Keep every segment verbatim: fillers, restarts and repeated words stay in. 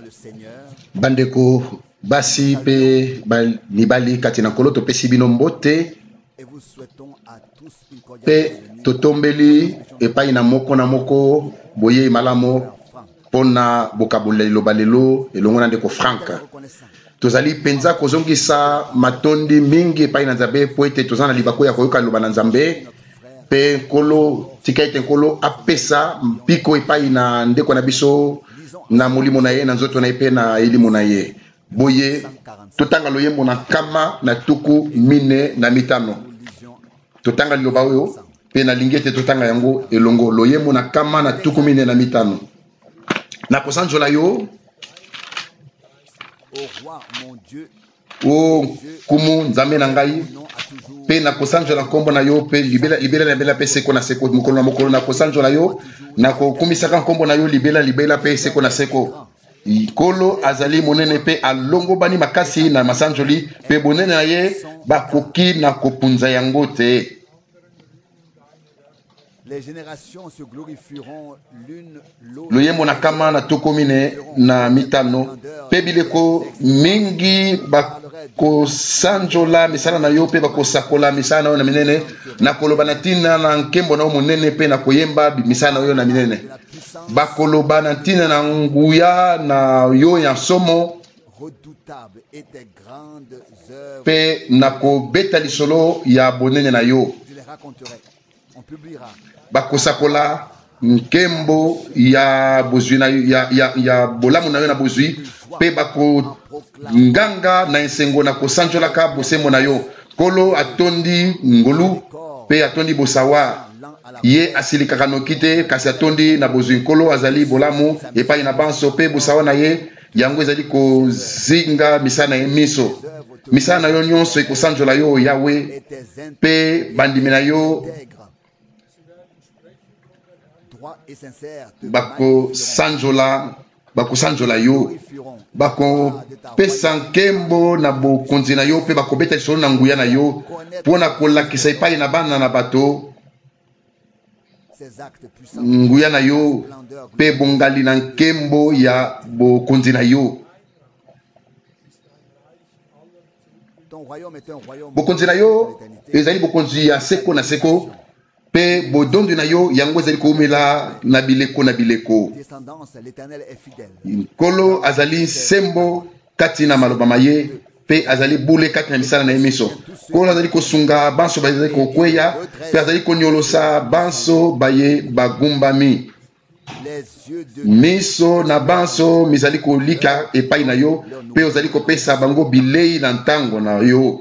Bandeko basi pe nibali katina kolo to pesi bino mbote pe totombeli epai na moko na moko boye malamo pona bokabula liloba lelo elongo na ndeko Franka tozali penza kozongisa matondi mingi epai na Nzambe po ete tozana libako ya koyoka liloba na Nzambe pe nkolo tika ete nkolo apesa mpiko epai na ndeko na biso na molimo na ye na nzoto na ye pe na elimo na ye boye totanga loyembo na kama na tuku mine na mitano totanga liloba oyo pe na lingi ete totanga yango elongo loyembo na kama na tuku mine na mitano na kosanjola yo o kumu Nzambe na ngai pe na kosanjola nkombo na yo pe libela libela libela pe seko na seko mokolo na mokolo na kosanjola yo na kokumisaka nkombo na yo libela libela pe seko na seko Nkolo azali monene pe alongo bani makasi na masanjoli pe bonene na ye bakoki na kopunza yango te. Les générations se glorifieront l'une l'autre. Loyembo na kama na tokomine na mitano pe bileko mingi bako sanjola misala na yo pe bako sakola misala na yo na minene na koloba na tina na nkembo na yo monene pe na koyemba misala na yo na minene bakoloba na tina na nguya na yo ya somo redoutable et des grandes œuvres pe na kobeta lisolo ya bonene na yo. je les raconterai, on publiera bakosakola nkembo ya bozwi na ya ya ya bolamu na yo na bozwi pe bako nganga na esengo na kosanjolaka bosembo na yo kolo atondi ngolu pe atondi bosawa ye asilikaka noki te kasi atondi na bozwi nkolo azali bolamu epai na banso pe bosawa na ye yango ezali kozinga misala na ye miso misala na yo nyonso ekosanjola yo yawe pe bandimi na yo bako sanjola bako sanjola yo bako pesa nkembo na bokonzi na yo pe bako beta lisolo na nguya na yo pona kolakisa epai na bana na bato nguya na yo pe bongali na nkembo ya bokonzi na yo. Bokonzi na yo ezali bokonzi ya seko na seko pe bodondo na yo yango ezali komela na bileko na bileko. Nkolo azali sembo kati na maloba maye pe azali bule kati na misala na emiso. Nkolo azali kosunga banso bazali kokweya pe azali konyolosa banso baye bagumbami. Miso na banso mizali kolika epai na yo pe ozali kopesa bango bilei na ntango na yo.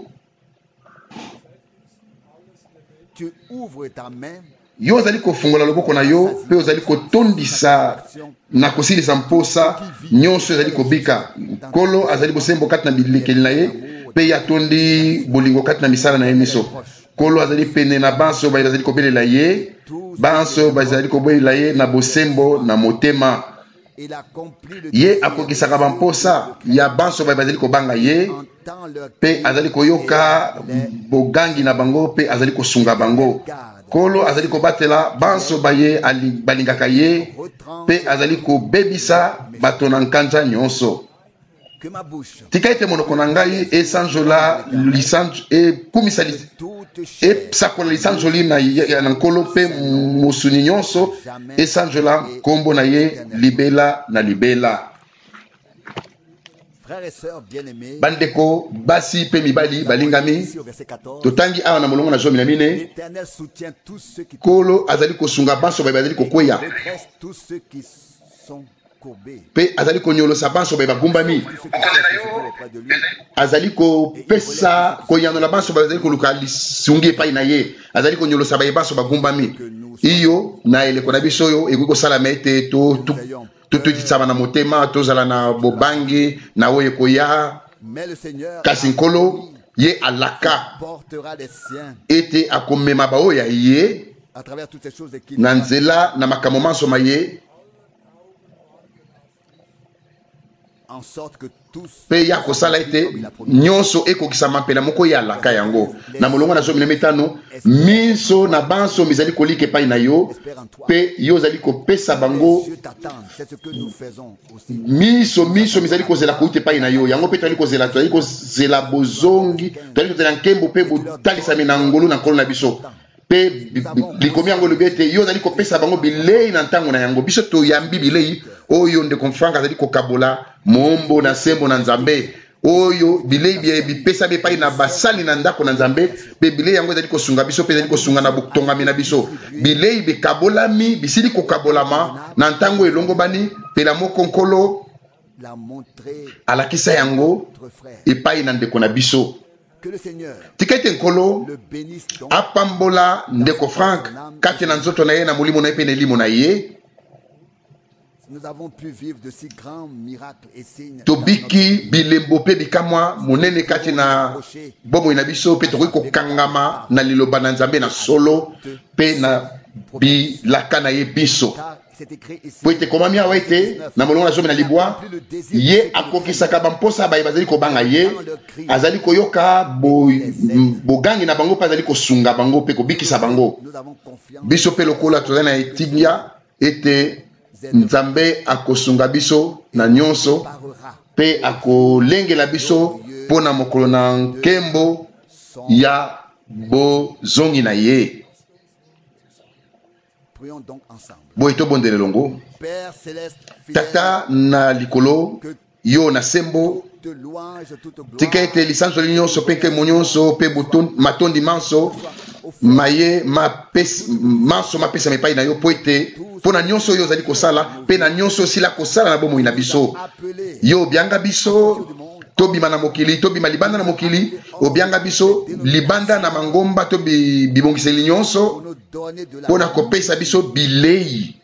Tu ouvres ta main Yo ozali kofungola loboko na yo pe ozali kotondisa na kosilisa mposa nyonso ezali kobika. Nkolo azali bosembo kati na bilekeli na ye pe yatondi bolingo kati na misala na ye miso. Nkolo azali pene na banso bazali kobelela ye banso bazali kobelela ye na bosembo na motema. Ye akokisaka bamposa ya banso bazali kobanga ye pe azali koyoka bogangi na bango pe azali kosunga bango. Kolo azali kobatela banso baye balingaka ye pe azali kobebisa bato na nkanja nyonso. Tika ete monoko na ngai esanjola lisanjo ekumisa esakola lisanjoli na na nkolo pe mosuni nyonso esanjola nkombo na ye libela na libela. Bandeko basi pe mibali balingami totangi awa na molongo na zomi na mine kolo azali kosunga banso bazali kokweya pe azali konyolosa banso bagumbami azali kopesa koyanola banso bazali koluka lisungi epai na ye azali konyolosa banso bagumbami iyo na eleko na biso oyo ekoki kosalama ete to totisama na motema tozala na bobangi na oyo ekoya kasi nkolo ye alaka ete akomema baoyo ya ye na nzela na makambo manso ma ye en sorte que tous pe ya kosala ete nyonso ekokisama mpe na moko ya alaka yango na molongo na zomi na mitano miso na banso mizali kolika epai na yo pe yo ozali kopesa bango miso miso mizali kozela kouta epai na yo yango mpe toyali kozela toyali kozela bozongi toyali kozela nkembo mpe botalisami na ngolu na nkolo na biso pe likomi yango lobi ete yo ozali kopesa bango bilei na ntango na yango biso toyambi bilei oyo ndeko mfranka azali kokabola mombo na sembo na nzambe oyo bilei bipesa epai na basali na ndako na nzambe pe bilei yango ezali kosunga biso pe ezali kosunga na botongami na biso bilei bikabolami bisili kokabolama na ntango elongo bani pe na moko nkolo alakisa yango epai na ndeko na biso tika ete nkolo apambola ndeko Frank kati na nzoto na ye na molimo na ye pe na elimo na ye tobiki bilembo pe bikamwa monene kati na bomoi na biso pe tokoki kokangama na liloba na nzambe na solo pe na bilaka na ye biso po ete komami awa ete na molongo na zomi na libwa ye akokisaka bamposa baye bazali kobanga ye azali koyoka bogangi na bango mpe azali kosunga bango mpe kobikisa bango biso mpe lokola tozali na etindia ete nzambe akosunga biso na nyonso pe akolengela biso mpo na mokolo na nkembo ya bozongi na ye boye tobondela elongo tata na likolo yo na sembo tika ete lisanso li nyonso mpe nkemo nyonso mpe matondi manso maye manso mapesama epai na yo mpo ete mpo na nyonso oyo ozali kosala mpe na nyonso osila kosala na bomoi na biso yo obianga biso tobima na mokili tobima libanda na mokili obianga biso libanda na mangomba to bibongiseli nyonso mpo na kopesa biso bilei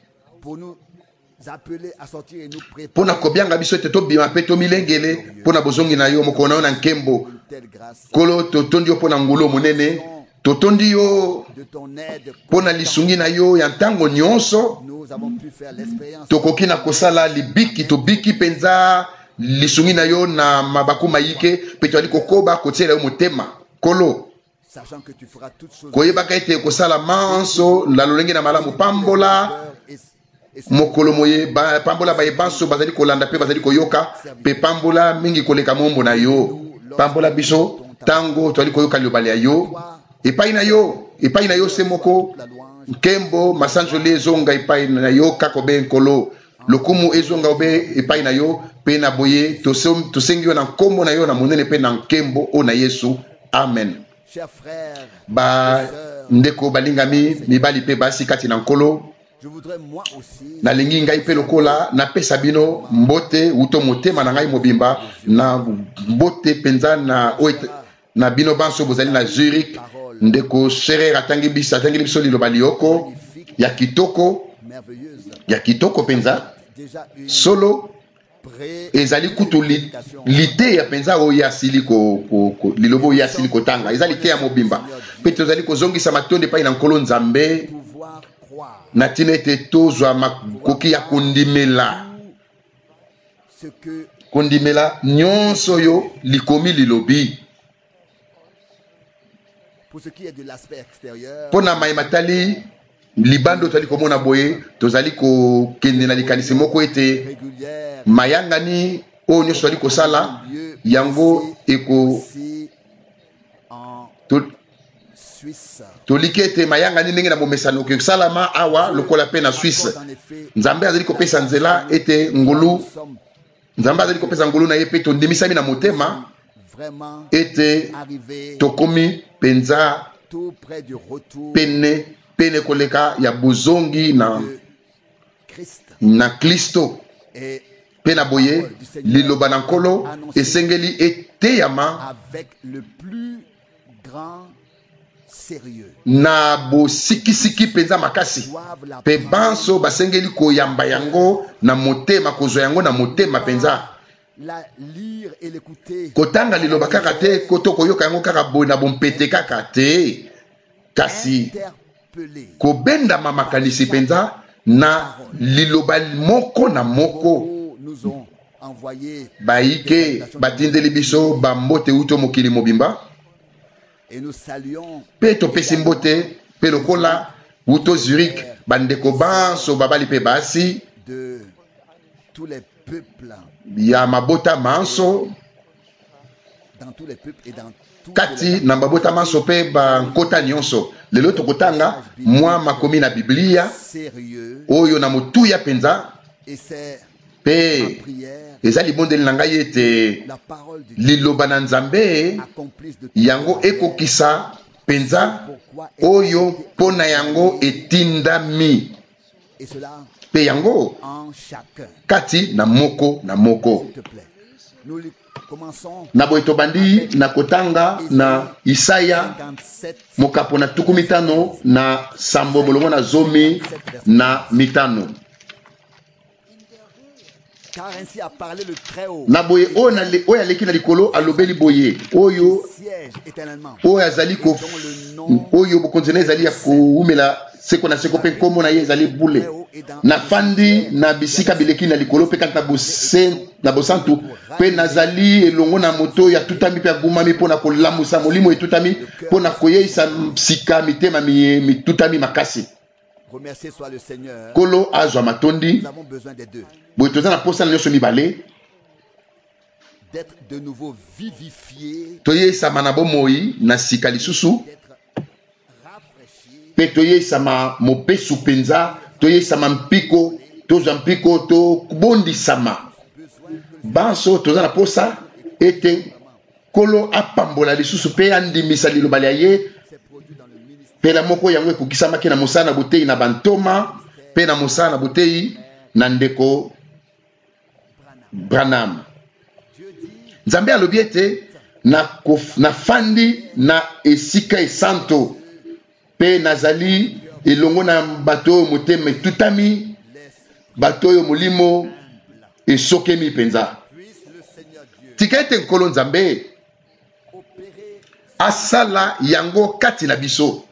mpo na kobianga biso ete tobima mpe tomilengele mpo na bozongi na yo mokolo na yo na nkembo kolo totondi yo mpo na ngulu monene totondi yo mpo na lisungi na yo ya ntango nyonso tokoki na kosala libiki tobiki mpenza lisungi na yo na mabaku mayike mpe toali kokoba kotiela yo motema kolo koyebaka ete kosala manso na lolenge na malamu pambola mokolo moye pambola baye banso bazali kolanda mpe bazali koyoka mpe pambola mingi koleka mombo na yo pambola biso tango toali koyoka liobale ya yo epai na yo epai na yo se moko nkembo masanjoli ezonga epai na yo kaka obe nkolo lokumu ezonga obe epai na yo mpe na boye tosengi yo na nkombo na yo na monene mpe na nkembo o na Yesu amen ba ndeko balingami mibali mpe basi kati na nkolo nalingi ngai mpe lokola napesa bino mbote uto motema na ngai mobimba na mbote mpenza na na bino banso bozali na Zurich ndeko Scherer atangi biso atangi biso liloba lioko ya kitoko ya kitoko penza solo ezali kutu li, lite ya penza oyo ya sili ko, ko, ko lilobo ya sili kotanga ezali te ya mobimba pe tozali kozongisa matonde pai na nkolo nzambe na tina ete tozwa makoki ya kondimela kondimela nyonso oyo likomi lilobi mpo na mai matali libando tozali komona boye tozali kokende na likanisi moko ete mayangani oyo nyonso tozali kosala yango eko toliki ete mayangani ndenge na bomesano kosalama awa lokola mpe na Suisse nzambe azali kopesa nzela ete ngulu nzambe azali kopesa ngulu na ye mpe tondimisami na motema ete tokomi penza pene pene koleka ya bozongi na na Kristo pe na boye liloba na nkolo esengeli eteyama na bosikisiki penza makasi pe banso basengeli koyamba yango na motema kozwa yango na motema penza kotanga liloba kaka te koto koyoka yango kaka boye na bompete kaka te kasi kobendama makanisi penza na liloba moko na moko envoyé baike batindeli biso bambote uto mokili mobimba et nous saluons pe topesi mbote pe lokola uto Zurich bandeko banso babali pe basi de tous les peuples ya mabota manso dans tous les peuples et dans tous kati na mabota manso pe bankota nyonso lelo tokotanga mwa makomi na Biblia sérieux oyo na motuya penza et c'est pe ma prière eza libondeli na ngai ete la parole de liloba na Nzambe accomplisse de yango ekokisa penza oyo mpona yango etindami et cela pe yango en chacun. kati na moko na moko S'il te plaît. Nous li- commençons na boye tobandi na kotanga na Isaya cinquante-sept mokapo na tuku mitano na sambo molongo na zomi na mitano car ainsi a parlé le Très-Haut na boye oyo na le- oyo aleki na likolo alobeli boye oyo siège éternellement oyo azali ko dont le nom oyo bokonzi na ye ezali ya koumela seko na seko mpe nkombo na ye ezali bule nafandi na bisika bileki na likolo mpe kati na bose- na bosantu mpe nazali elongo na moto ya tutami mpe agumami mpo na kolamusa molimo etutami mpo na koyeisa sika mitema mi- mitutami makasi remercié soit le Seigneur. nkolo azwa matondi Nous avons besoin des deux, boye toza na posa na nyonso mibale d'être de nouveau vivifiés, toyeisama na bomoi na sika lisusu d'être rafraîchis, mpe toyeisama mopesu mpenza toyeisama mpiko tozwa mpiko tobondisama banso toza na posa ete nkolo apambola lisusu mpe andimisa liloba lia ye c'est produit dans le ministère mpela moko yango ekokisamaki na mosala na boteyi na bantoma mpe na mosala na boteyi na ndeko Branham. Dieu dit, Nzambe alobi ete na kof- nafandi na esika esanto mpe nazali elongo na bato oyo motema etutami laisse, bato oyo molimo esokemi mpenza puisse le Seigneur Dieu tika ete nkolo Nzambe opérer asala yango kati na biso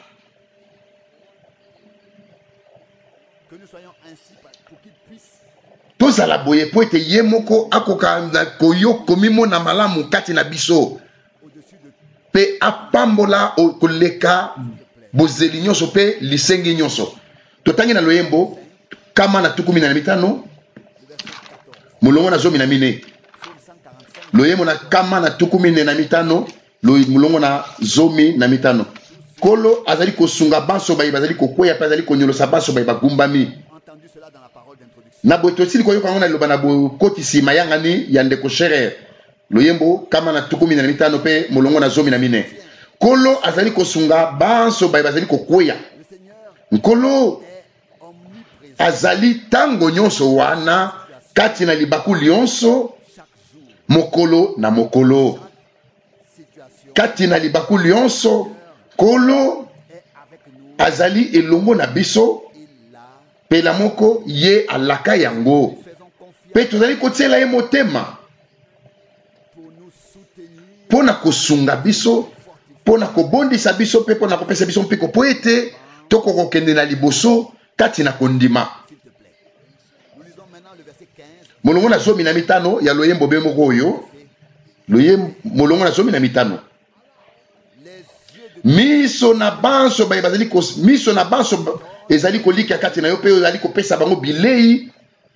que nous soyons ainsi pour qu'il puisse tozala boye mpo ete ye moko akoka na koyo komimona malamu kati na biso au-dessus de mpe apambola o- koleka bozeli nyonso mpe lisengi nyonso totangi na loyembo kama na tukumi na mitano molongo na zomi na mine Psaume cent quarante-cinq, loyembo na kama na tukumi na mitano lo- molongo na zomi na mitano nkolo azali kosunga banso baye bazali kokweya mpe azali konyolosa banso baye bagumbami entendu cela dans la parole d'introduction. na boye tosili koyoka yango na liloba na bokotisi mayangani ya ndeko Scherer loyembo kama na tukumi na mitano mpe molongo na zomi na mine nkolo azali kosunga banso baye bazali kokweya Le Seigneur nkolo est omniprésent azali ntango nyonso wana kati na libaku nyonso chaque jour, mokolo na mokolo situation kati na libaku nyonso nkolo est avec nous, azali elongo na biso il l'a, mpela moko ye alaka yango faisons confiance mpe tozali kotiela ye motema pour nous soutenir, mpo na kosunga biso mpo na kobondisa biso mpe mpo na kopesa biso mpiko mpo ete tokokokende na liboso kati na kondima s'il te plaît. Nous lisons maintenant le verset quinze. molongo na zomi na mitano ya loyembo be moko oyo loyembo molongo na zomi na mitano Les yeux de miso na banso baye bazali kos miso na banso ba- ezali kolika kati na yo mpe ezali kopesa bango bilei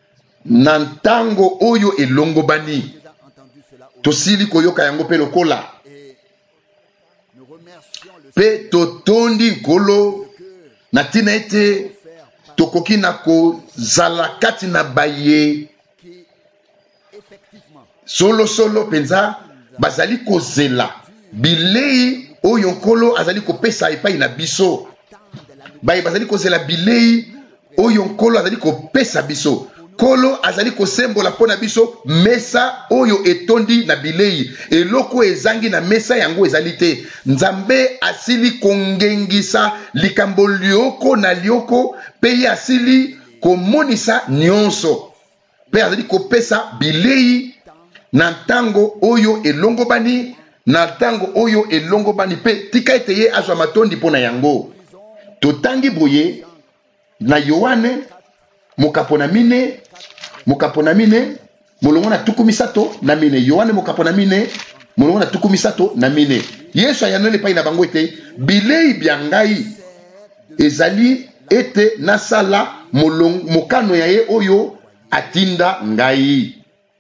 na ntango oyo elongobani déjà entendu cela au tosili koyoka yango mpe lokola et nous remercions le mpe totondi nkolo que na ntina ete faire par tokoki na kozala kati na baye qui effectivement solosolo mpenza bazali kozela bilei oyo nkolo azali kopesa epai na biso tendent la baye bazali kozela bilei oyo nkolo azali kopesa biso nkolo azali kosembola mpo na biso mesa oyo etondi na bilei eloko ezangi na mesa yango ezali te nzambe asili kongengisa likambo lioko na lioko mpe ye asili komonisa nyonso mpe azali kopesa bilei na ntango oyo elongobani na ntango oyo elongobani mpe tika ete ye azwa matondi mpo na yango totangi boye na Yohane mokapo na mine mokapo na mine molongo na tuku misato na mine. Yohane mokapo na mine molongo na tuku misato na mine. Yesu ayanoli epai na bango ete bilei bya ngai ezali ete nasala molongo mokano ya ye oyo atinda ngai.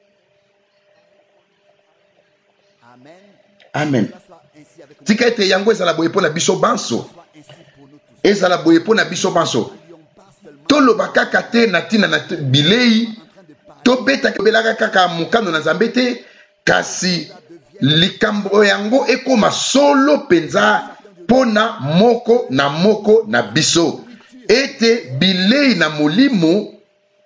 Amen. Tika ete yango ezala boye pona biso banso. Ezala boye pona biso banso. Toloba kaka te na tina na bilei. Tobeta kebelaka kaka mokano na Nzambe te, kasi likambo yango ekoma solo penza pona moko na moko na biso. Ete bilei na molimo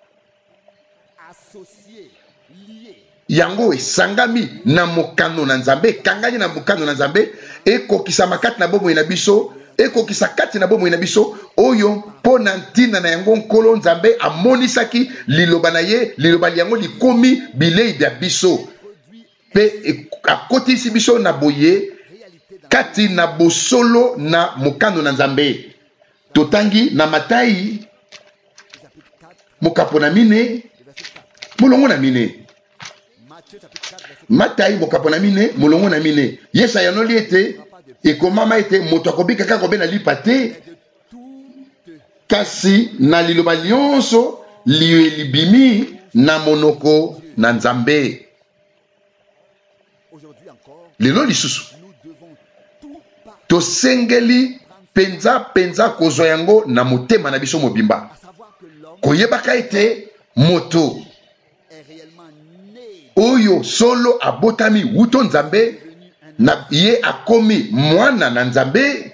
yango esangami na mokano na Nzambe, kangani na mokano na Nzambe, ekokisa makati na bomoi na biso, ekokisa kati na bomoi na biso, oyo pona ntina na yango nkolo Nzambe amonisaki liloba na ye, liloba yango likomi bilei bya biso. Pe akotisi biso na boye kati na bosolo na mokano na Nzambe. Totangi na Matayi mokapo na mine molongo na mine. Matayi mokapo na mine molongo na mine. Yesu ayanoli ete ekomama ete moto akobika kaka kobe na lipa te, kasi na liloba nyonso libimi na monoko na Nzambe. Lelo lisusu tosengeli penza penza kozwa yango na motema na biso mobimba, koyebaka ete moto oyo solo abotami wuto Nzambe na ye akomi mwana na Nzambe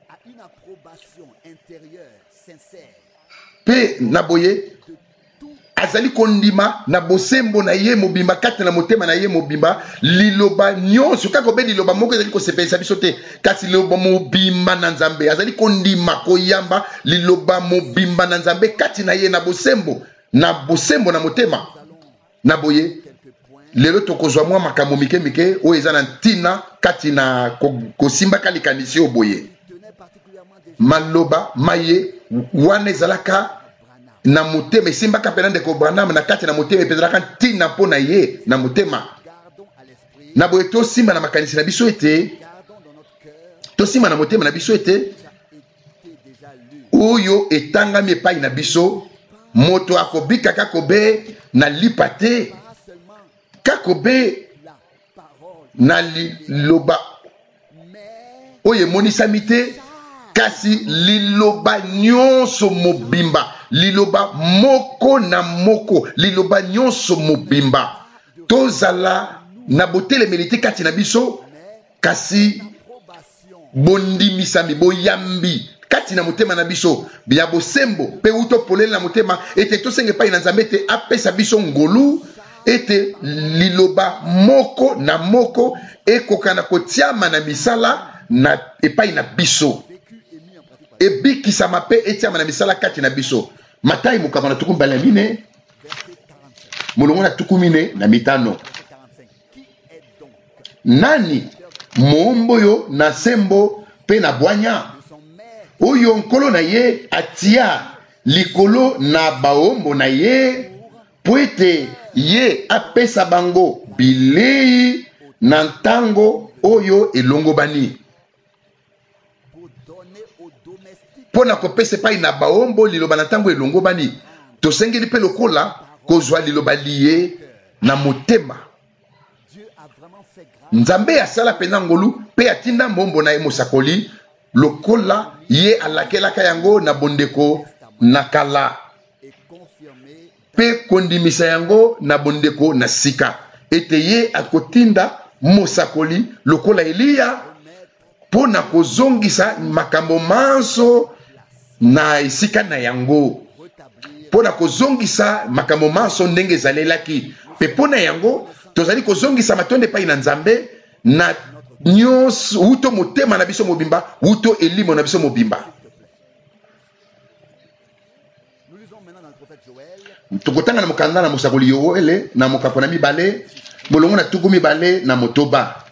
pe na boye azali kondima na bosembo na ye mobimba kati na motema na ye mobimba. Liloba nyonso kaka be liloba moko ezali kosepelisa biso te, kasi liloba mobimba na Nzambe azali kondima koyamba liloba mobimba na Nzambe kati na ye na bosembo na bosembo na motema. Na boye lelo tokozwa mwa makambo mike mike oyo eza na ntina kati na kosimbaka likanisi oyo boye. Maloba maye wana ezalaka na motema, esimbaka pena ndeko Branham na kati na motema, epezalaka ntina mpo na ye na motema. Na boye tosimba na makanisi na biso ete tosimba na motema na biso ete oyo etangami epai na biso, moto akobika kakobe na lipa te, kakobe na liloba oyo emonisami te, kasi liloba nyonso mobimba, liloba moko na moko, liloba nyonso mobimba. Tozala na botelemeli te kati na biso, kasi bondimisami boyambi kati na motema na biso bya bosembo pe uto polele na motema ete tosenge pai na Nzambe te apesa biso ngolu ete liloba moko na moko ekokana kotiama na misala na epai na biso, ebikisama pe etiama na misala kati na biso. Matayi mokama na tuku mbala mine molongo na tuku mine na mitano. Nani moomboyo na sembo pe na bwanya oyo nkolo na ye atia likolo na baombo na ye po ete ye apesa bango bilei na ntango oyo elongobani. Pona kopesa epai na baombo liloba na ntango elongobani, tosengeli pe lokola kozwa liloba liye na motema. Nzambe asala pena ngolu pe atinda mbombo na ye mosakoli lokola ye alakelaka yango na bondeko na kala pe kondimisa yango na bondeko na sika, ete ye akotinda mosakoli lokola Eliya pona kozongisa makambo manso na esika na yango, pona kozongisa makambo manso ndenge ezalelaki. Pe pona yango tozali kozongisa matonde pai na Nzambe na nyonso uto motema na biso mobimba, uto elimo na biso mobimba. Tokotanga na mokanda na mosakoli Yoele na mokapo na mibale molongo na tuku mibale na motoba.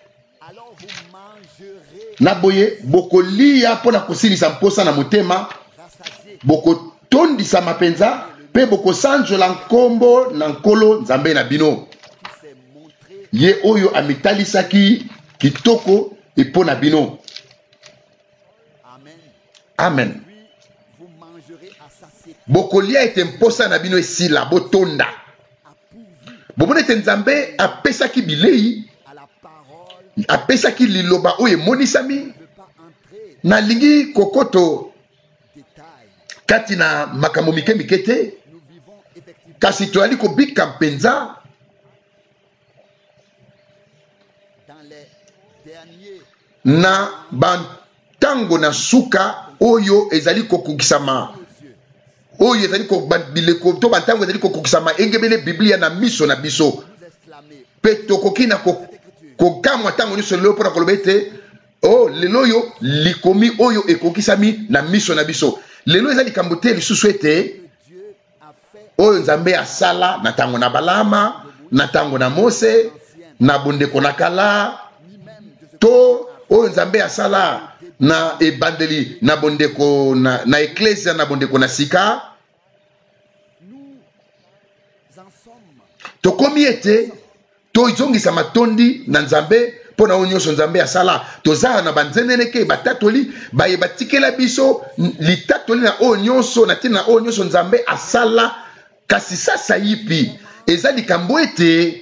Na boye bokolia pona kosilisa mposa na motema, bokotondisa mapenza pe boko sanjola nkombo na nkolo nzambe na bino ye oyo amitalisaki kitoko epo na bino. Amen. Bokolia ete mposa na bino esila botonda. Bomone ete nzambe apesaki bilei, apesaki liloba oyo monisami. Na lingi kokoto kati na makambo mike mike te, kasi toali kobika mpenza na bantango na suka oyo ezali kokukisama, oyo ezali kobileko to bantango ezali kokukisama engebele Biblia na miso na biso pe tokoki na kokamwa tango nyonso lelo mpona koloba ete oh lelo oyo likomi oyo ekokisami na miso na biso. Lelo ezali likambo te lisusu ete oyo nzambe asala na tango na Balama, na tango na Mose, na bondeko na kala, to oyo nzambe asala na ebandeli na bondeko na, na eklesia na bondeko na sika. Tokomi ete tozongisa matondi na nzambe pona oyo nyonso nzambe asala. Tozala na banzeneneke batatoli baye batikela biso litatoli na oyo nyonso na tina oyo nyonso nzambe asala. Kasi sasa yipi eza likambo ete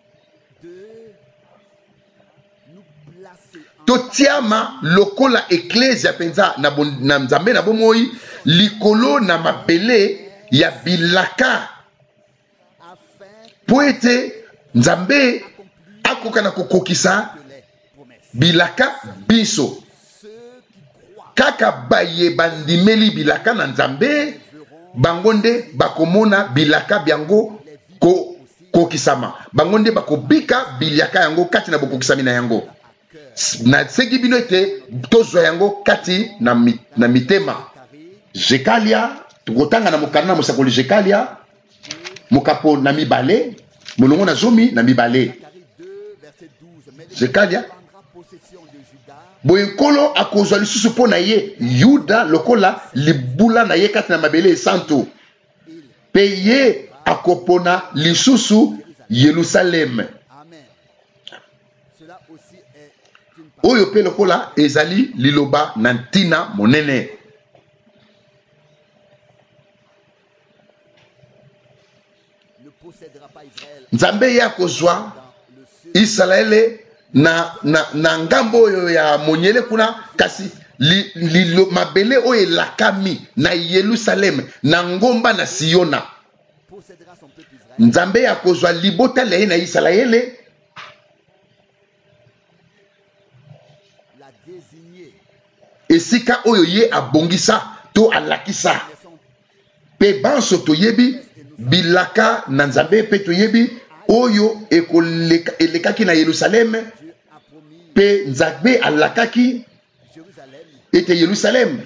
totiama lokola eklesia penza na, bon, na nzambe na bomoi likolo na mabele ya bilaka po ete nzambe akoka na kokokisa bilaka biso. Kaka baye bandimeli bilaka na nzambe bangonde bakomona bilaka biango ko kokisama, bangonde bakobika bilaka yango kati na bokokisami na yango. Na segi bino ete tozwa yango kati na, mit, na mitema. Jekalia tukotanga na mokana mosakoli Jekalia mokapo na mibale molongo na zomi na mibale. Jekalia boye nkolo akozwa lisusu mpo na ye Yuda lokola libula na ye kati na mabele esantu, pe ye akopona lisusu Yerusalem oyo pe lokola ezali liloba na ntina monene. Nzambe ya kozwa Israele na, na, na ngambo oyo ya monyele kuna, kasi li, li, mabele oyo elakami na Yerusalem na ngomba na Siona. Nzambe ya kozwa libota le na Israele esika oyo ye abongisa to alakisa. Pe banso toyebi bilaka na nzambe pe toyebi oyo ekoleka elekaki na Yerusalem, pe nzambe alakaki ete Yerusalem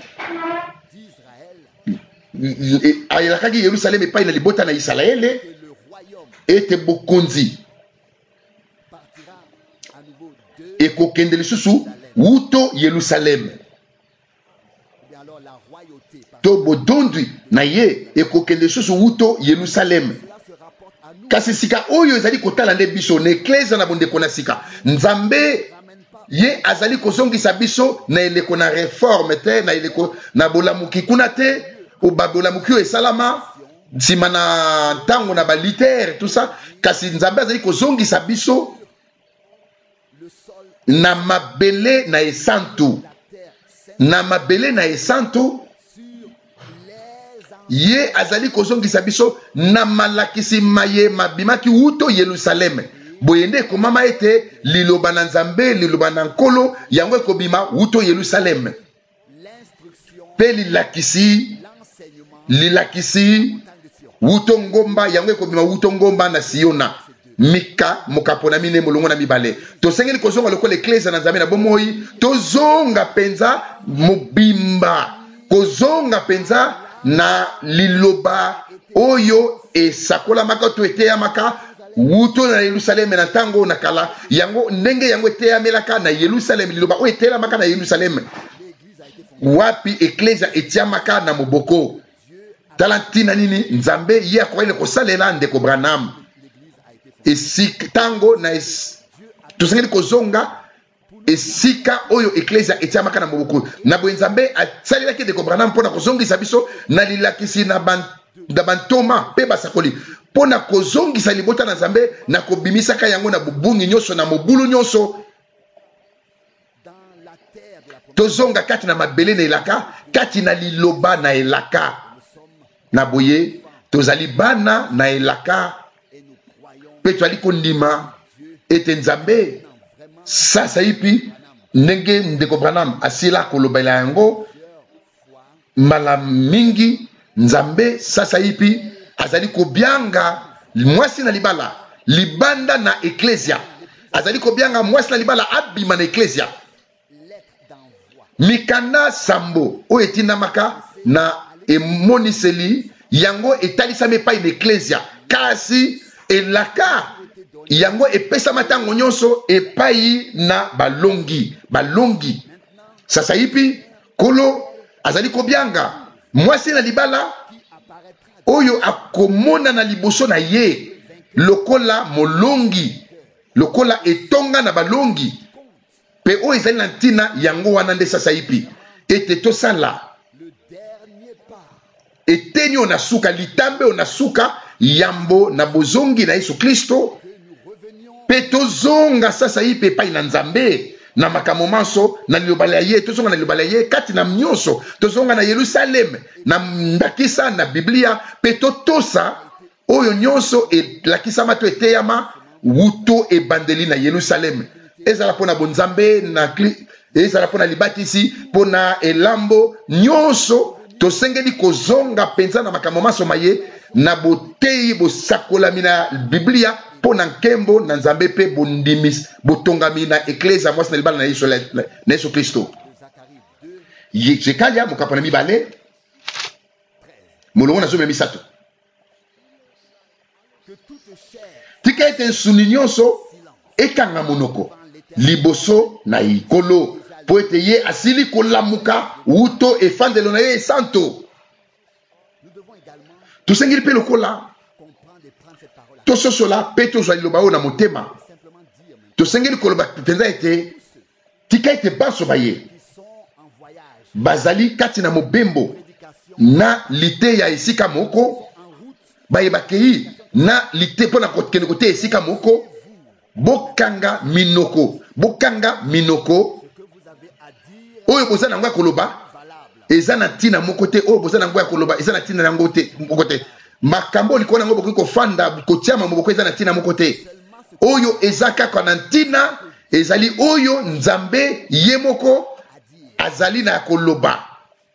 alakaki Yerusalem epai na libota na Israele ete bokonzi ekokende lisusu wuto Yerusalem, to bodondwi na ye ekokende lisusu wuto Yerusalem. Kasi sika oyo ezali kotala nde biso na eklesia na bondeko na sika, nzambe ye azali kozongisa biso na eleko na reforme te, na eleko na bolamuki kuna te, o babolamuki oyo esalama nsima na ntango na balitere tout ça. Kasi nzambe azali kozongisa biso na mabele na esantu, na mabele na esantu. Ye azali kozongisa biso na malakisi maye mabimaki wuto Yerusalem. Boyende komama ete liloba na nzambe liloba na nkolo yango ekobima wuto Yerusalem. Pe lilakisi lilakisi wuto ngomba yango ekobima wuto ngomba na Siona. Mika mokapona mine molongo na mibale. Tosengeli kozonga lokola eklesia na nzambe na bomoi, tozonga penza mobimba, kozonga penza na liloba oyo esakola maka to eteya maka wuto na Yerusalem na tango na kala yango ndenge yango eteya melaka na Yerusalem, liloba oyo eteya maka na Yerusalem wapi eklesia etia maka na moboko. talantina nini nzambe ye akoyele kosalela ndeko Branham esika tango na es, tosengeli kozonga esika oyo eklezia etiamaka na moboko na boye nzambe asalelaki ndeko Branham mpona kozongisa biso na lilakisi na ban, na bantoma mpe basakoli mpona kozongisa libota na nzambe na kobimisaka yango na bubungi nyonso na mobulu nyonso tozonga kati na mabele na elaka kati na liloba na elaka na boye tozali bana na elaka mpe toali kondima ete nzambe sasa ipi ndenge ndeko Branham asila kolobela yango mala mingi nzambe sasa ipi azali kobianga mwasi na libala libanda na eklezia azali kobianga mwasi na libala abima na eklezia mikanda sambo oyo etindamaka na emoniseli yango etalisami epai na eklezia kasi elaka yango epesama ntango nyonso epai na balongi balongi sasa ipi kolo azali kobianga mwasi na libala oyo akomona na liboso na ye lokola molongi lokola etonga na balongi pe oyo ezali na ntina yango wana nde sasa ipi ete tosala eteni oyo na suka litambe oyo na suka yambo na bozongi na Yesu Kristo pe tozonga sasa ipi epai na nzambe na makambo manso na lilobala ye tozonga na lilobala ye kati na nyonso tozonga na Yerusalem na ndakisa na Biblia pe totosa oyo nyonso elakisama to eteyama wuto ebandeli na Yerusalem ezala pona bonzambe na ezala pona libatisi pona elambo nyonso tosengeli kozonga penza na makambo maso maye na boteyi bosakolami na Biblia pona nkembo na nzambe pe bondimis botongami na eklezia mwasi na libala na Yesu, na Yesu Kristo. Zekaria mokapana mibale molongo na zome misato tika ete nsuni nyonso ekanga monoko liboso na ikolo po ete ye asili kolamuka wuto efandelo na ye santo tosengeli mpe lokola tososola mpe tozwa liloba oyo na motema tosengeli koloba mpenza ete tika ete baso baye bazali kati na mobembo na lite ya esika moko baye bakei na lite mpona kokende kote esika moko bokanga minoko bokanga minoko oyo boza nango ya koloba eza na ntina moko te oyo boza nango ya koloba eza na ntina yango te moko te makambo likolo nango bokoki kofanda kotiama moboko eza na ntina moko te oyo eza kaka na ntina ezali oyo nzambe ye moko azali na koloba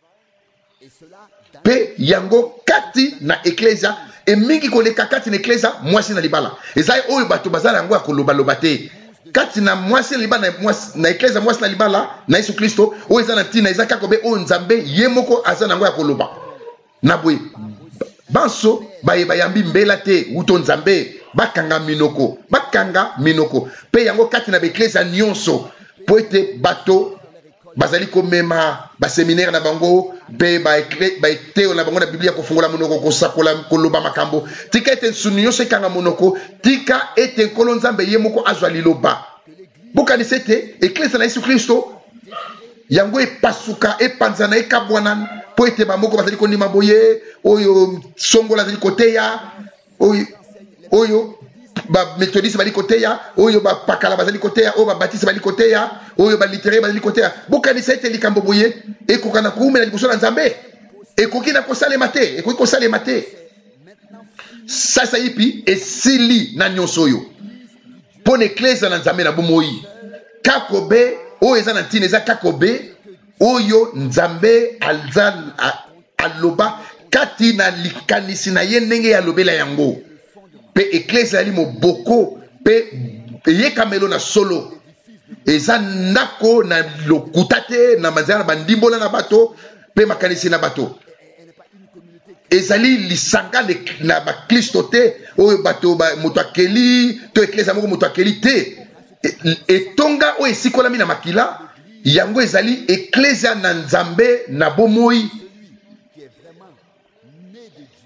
pe yango kati na eklezia emingi koleka kati na eklezia mwasi na libala ezali oyo bato bazala yango ya koloba loba te kati na mwasi na libala na eklezia mwasi na libala na Yesu Kristo oyo eza na ntina eza kaka be oyo nzambe ye moko azala yango ya koloba na boye banso baye bayambi mbela te wuto nzambe bakanga minoko bakanga minoko pe yango kati na beklezia nyonso po ete bato bazali komema baseminaire na bango pe baeteo na bango na Biblia kofungola monoko kosakola koloba makambo tika ete nsuni nyonso ekanga monoko tika ete nkolo nzambe ye moko azwa liloba bokanisi ete eklezia na Yesu Kristo yango epasuka epanzana ekabwana po ete bamoko bazali kondima boye oyo songola azali koteya oyo oyo ba methodiste bali koteya oyo ba pakala bazali koteya oyo ba baptiste bali koteya oyo ba littéraire bazali koteya bokanisa ete likambo boye ekokana kuumela liboso na nzambe ekoki na kosalema te ekoki kosalema te sasa ipi esili na nyonso oyo mpona eklezia na nzambe na bomoi kakobe oyo eza na ntina eza kakobe oyo nzambe aloba kati na likanisi na ye ndenge alobela yango pe eklezia ali moboko pe eyekamelo na solo eza ndako na lokuta te na manzela na bandimbola na bato pe makanisi na bato ezali lisanga na bakristo te oyo bato moto akeli to eklezia moko moto akeli te etonga oyo esikolami na makila yango ezali eklezia na nzambe na bomoi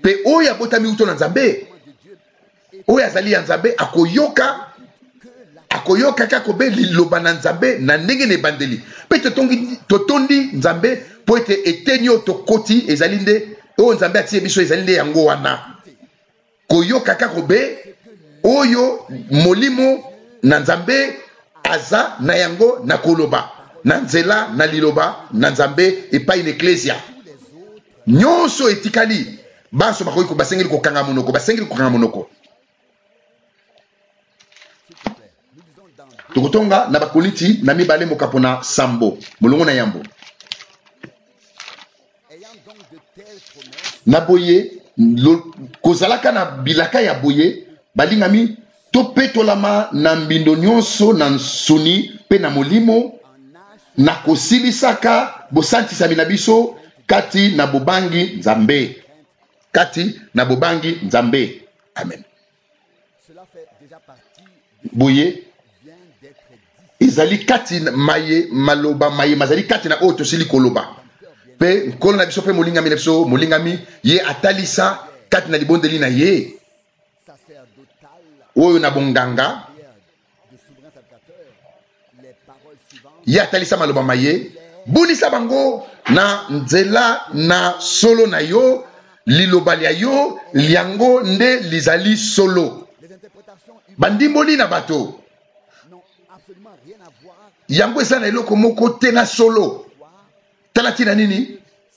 pe oyo abotami uto na nzambe oyo azali ya nzambe akoyoka akoyoka kaka be liloba na nzambe na ndenge na ebandeli pe totongi totondi nzambe po ete eteni oyo tokoti ezali nde oyo nzambe atie biso ezali nde yango wana koyoka kaka be oyo molimo na nzambe aza na yango na koloba na nzela na liloba na nzambe epai na eklesia nyonso etikali banso bakoki ko basengeli kokanga monoko basengeli kokanga monoko tokotonga na bakoliti na mibale mokapo na sambo molongo na yambo na boye kozalaka na bilaka ya boye balingami topetolama na mbindo nyonso na nsuni pe na molimo na kosilisaka bosantisami na biso kati na bobangi nzambe kati na bobangi nzambe amen boye ezali kati maye maloba maye mazali kati na oyo tosili koloba pe nkolo na biso pe molingami na biso molingami ye atalisa kati na libondeli na ye oyo na bonganga ye atalisa maloba maye bulisa bango na nzela na solo na yo liloba lya yo liango nde lizali solo bandimboli na bato yango eza na eloko moko te na solo tala tina nini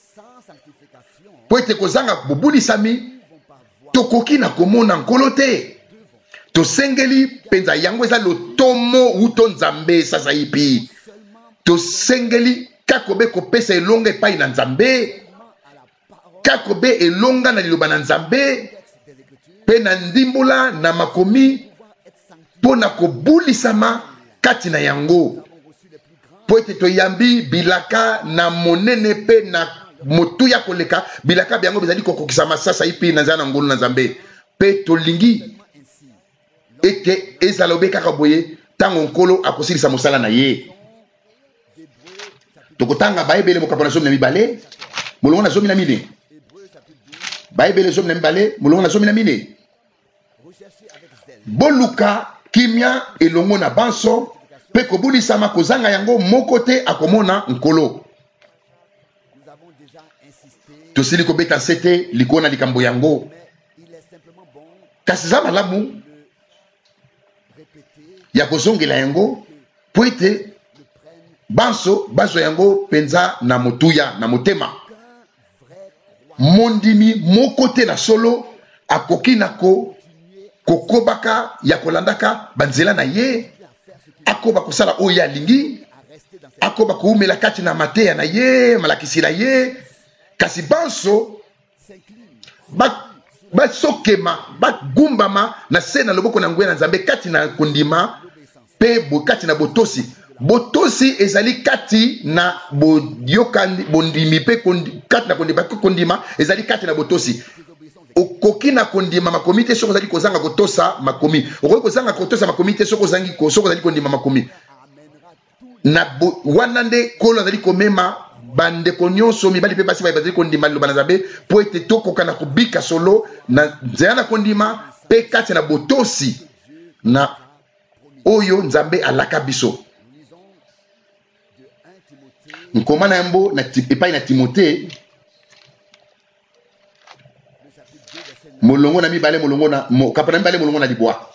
po ete kozanga bobulisami tokoki na komona nkolo te tosengeli mpenza yango eza lotomo uto nzambe sasa ipi tosengeli kakobe kopesa elonga epai na nzambe kakobe elonga na liloba na nzambe pe na ndimbola na makomi mpo na kobulisama kati na yango po ete toyambi bilaka na monene pe na motuya koleka bilaka byango bizali kokokisama sasa ipi na nzala na ngolu na nzambe pe tolingi ete ezala obe kaka boye ntango nkolo akosilisa mosala na ye tokotanga bayebele mokapo na zomi na mibale molongo na zomi na mine bayebele zomi na mibale molongo na zomi na mine boluka kimia elongo na banso pe kobulisama kozanga yango moko te akomona nkolo tosili kobeta nsete likolo na likambo yango kasi eza malamu ya kozongela yango po ete banso bazwa yango penza na motuya na motema mondimi moko te na solo akoki na ko kokobaka ya kolandaka banzela na ye akoba kosala oyo alingi akoba koumela kati na mateya na ye malakisi na ye kasi banso basokema bagumbama na se na loboko na nguya na nzambe kati na kondima pe kati na botosi botosi ezali kati na boyokani bondimi pe kati na kondima kondima ezali kati na botosi okoki na kondima makomi te soko ozali kozanga kotosa makomi okoki kozanga kotosa makomi te soko ozangi soko ozali kondima makomi na wana nde kolo azali komema bandeko nyonso mibali mpe basi bazali kondima liloba na nzambe po ete tokoka na kobika solo na nzela na kondima mpe kati na botosi na oyo nzambe alaka biso nkoma na yambo na epai na Timote molongo na mibale molongo na mokapo na mibale molongo na libwa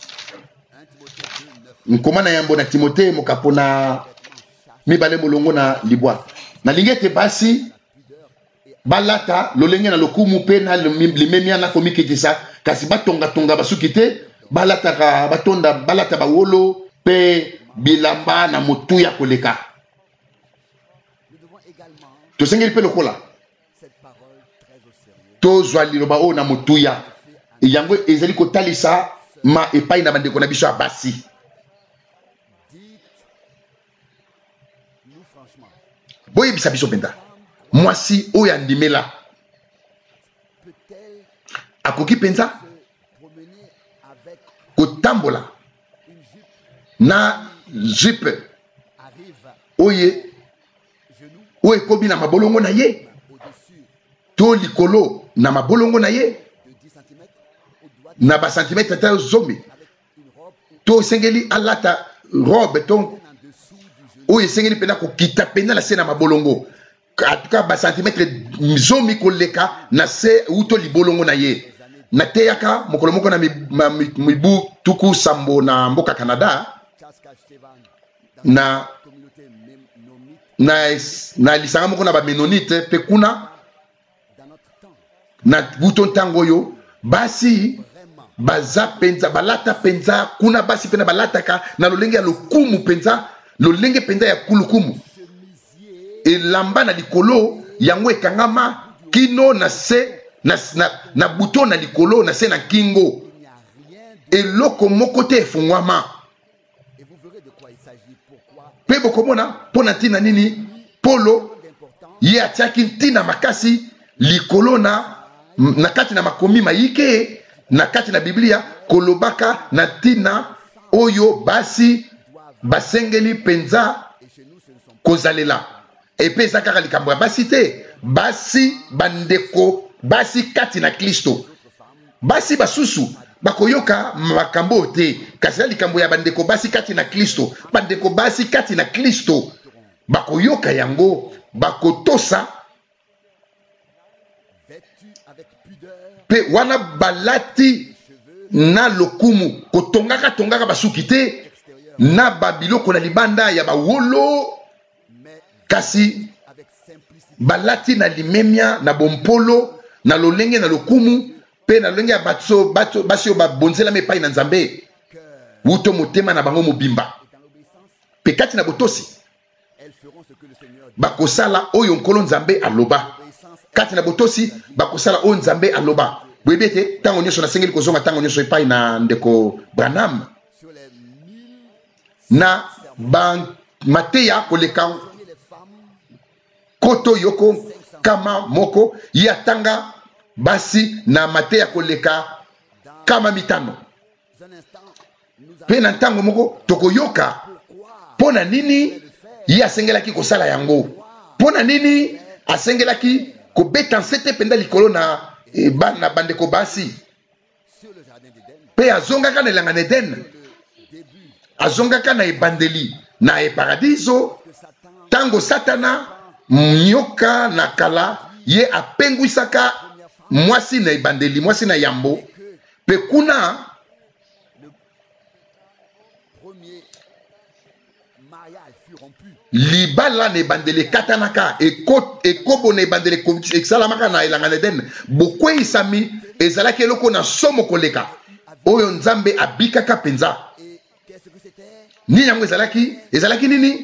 nkoma na yambo na Timote mokapo na mibale molongo na libwa nalingi ete basi balata lolenge na lokumu pe na limemia na komikitisa kasi batonga-tonga basuki te balataka batonda balata bawolo pe bilamba na motuya koleka tosengeli pe lokola tozwa liloba oyo na motuya yango ezali kotalisa ma epai na bandeko na biso ya basi boyebisa biso mpenza mwasi oyo andimela akoki mpenza kotambola na jupe oye oyo ekomi na mabolongo na ye to likolo na mabolongo na ye na ba centimètre ta zomi to sengeli alata robe to o sengeli pena ko kita pena la sena mabolongo atuka ba centimètre zomi ko leka na se uto libolongo na ye na teyaka mokolo moko na mibu tuku sambo na mboka Canada na na na lisanga moko na ba menonite pe kuna na buton tango yo basi baza penza balata penza kuna basi pena balataka na lolenge ya lokumu penza lolenge penza ya kulukumu elamba na likolo yango ekangama kino na se na, na, na buto na likolo na se na kingo eloko moko te efungwama pe bokomona pona ntina nini polo ye atiaki ntina makasi likolo na na kati na makomi mayike na kati na Biblia kolobaka na ntina oyo basi basengeli penza kozalela epe eza kaka likambo ya basi te basi bandeko basi kati na Kristo basi basusu bakoyoka makambo te kasi likambo ya bandeko basi kati na Kristo bandeko basi kati na Kristo bakoyoka yango bakotosa pe wana balati na lokumu kotongaka tongaka basuki te na babiloko na libanda ya bawolo kasi balati na limemia na bompolo na lolenge na lokumu pe na lolenge ya batso bato basio babonzela mepai na Nzambe wuto motema na bango mobimba pe kati na botosi bakosala oyo nkolo Nzambe aloba kati na botosi bakosala oyo Nzambe aloba bwebete tango nyonso nasengeli kozonga tango nyonso epai na ndeko Branham na ba mateya koleka koto yoko kama moko yatanga basi na mateya koleka kama mitano pe na ntango moko tokoyoka pona nini ye asengelaki kosala yango pona nini asengelaki kobeta nsete penda likolo na e ba, na bandeko basi pe azongaka na elanga na Eden azongaka na ebandeli na eparadiso tango Satana nyoka na kala ye apengwisaka mwasi na ebandeli mwasi na yambo pe kuna libala na ebandeli katanaka ekobo na ebandeli esalamaka na elanga na Eden bokweisami ezalaki eloko na somo koleka oyo Nzambe abikaka penza nini yango ezalaki ezalaki nini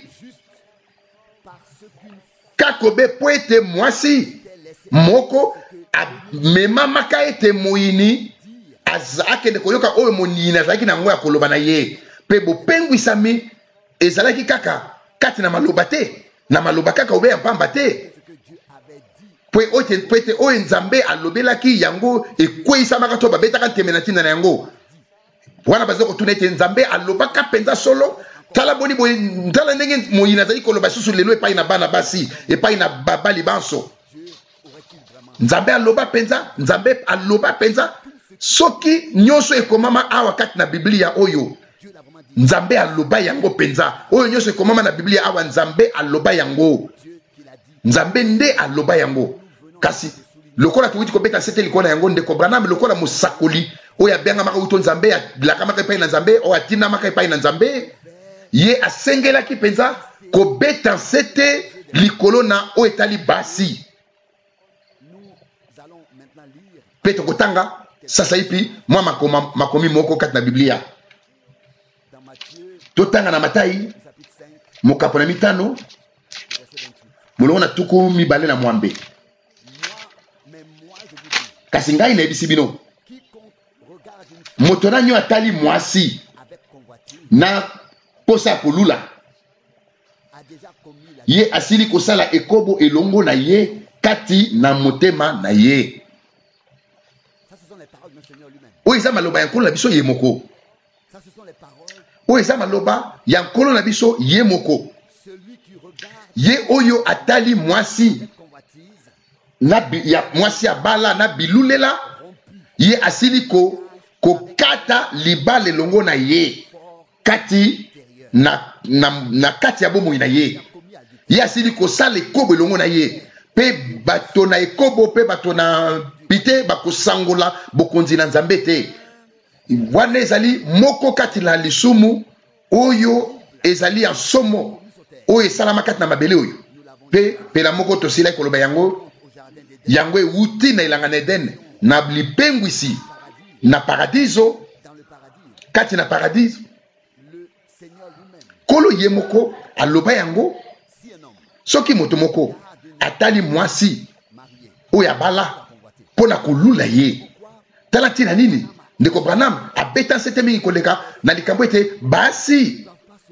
kakobe po ete mwasi moko amemamaka ete moyini akende koyoka oyo monini azalaki na yango ya koloba na ye pe bopengwisami ezalaki kaka kati na maloba te na maloba kaka obe ya mpamba te po ete oyo Nzambe alobelaki yango ekweyisamaka to babetaka nteme na ntina na yango wana baza kotuna ete Nzambe alobaka penza solo tala boni boye tala ndenge moyina azali koloba susu lelo epai na bana basi epai na babali banso Nzambe aloba penza Nzambe aloba penza soki nyonso ekomama awa kati na Biblia oyo Nzambe aloba yango penza oyo nyonso ekomama na Biblia awa Nzambe aloba yango Nzambe nde aloba yango kasi lokola tuwiti kobeta sete likona yango ndeko Branham lokola musakoli oyo abengamaka uto Nzambe alakamaka epai na Nzambe oyo atinamaka epai na Nzambe ye asengelaki penza kobeta sete likolo na oyo etali basi pe tokotanga sasa ipi mwa makoma, makomi moko kati na Biblia totanga na Matayi mokapo na mitano molongo na tuku mibale na mwambe kasi ngai nayebisi bino moto na nyo atali mwasi na posa ya kolula ye asili kosala ekobo elongo na ye kati na motema na ye oyo eza maloba ya nkolo na biso ye moko oyo eza maloba ya nkolo na biso ye moko ye oyo atali mwasi na ya mwasi ya bala na bilulela ye asili ko ko kata libale longo na ye kati na na, na kati ya bomoi na ye ye asili ko sala ekobo longo na ye pe bato na ekobo pe bato na pite bakosangola bokonzi na nzambe te wana ezali moko kati na lisumu oyo ezali ya somo oyo esalama kati na mabele oyo pe pela moko tosila koloba yango yango ewuti na ilanga na Eden na lipengwisi na paradiso kati na paradiso kolo ye moko aloba yango soki moto moko atali mwasi oyo abala pona kolula ye tala ntina nini ndeko Branham abeta nsete mingi koleka na likambo ete basi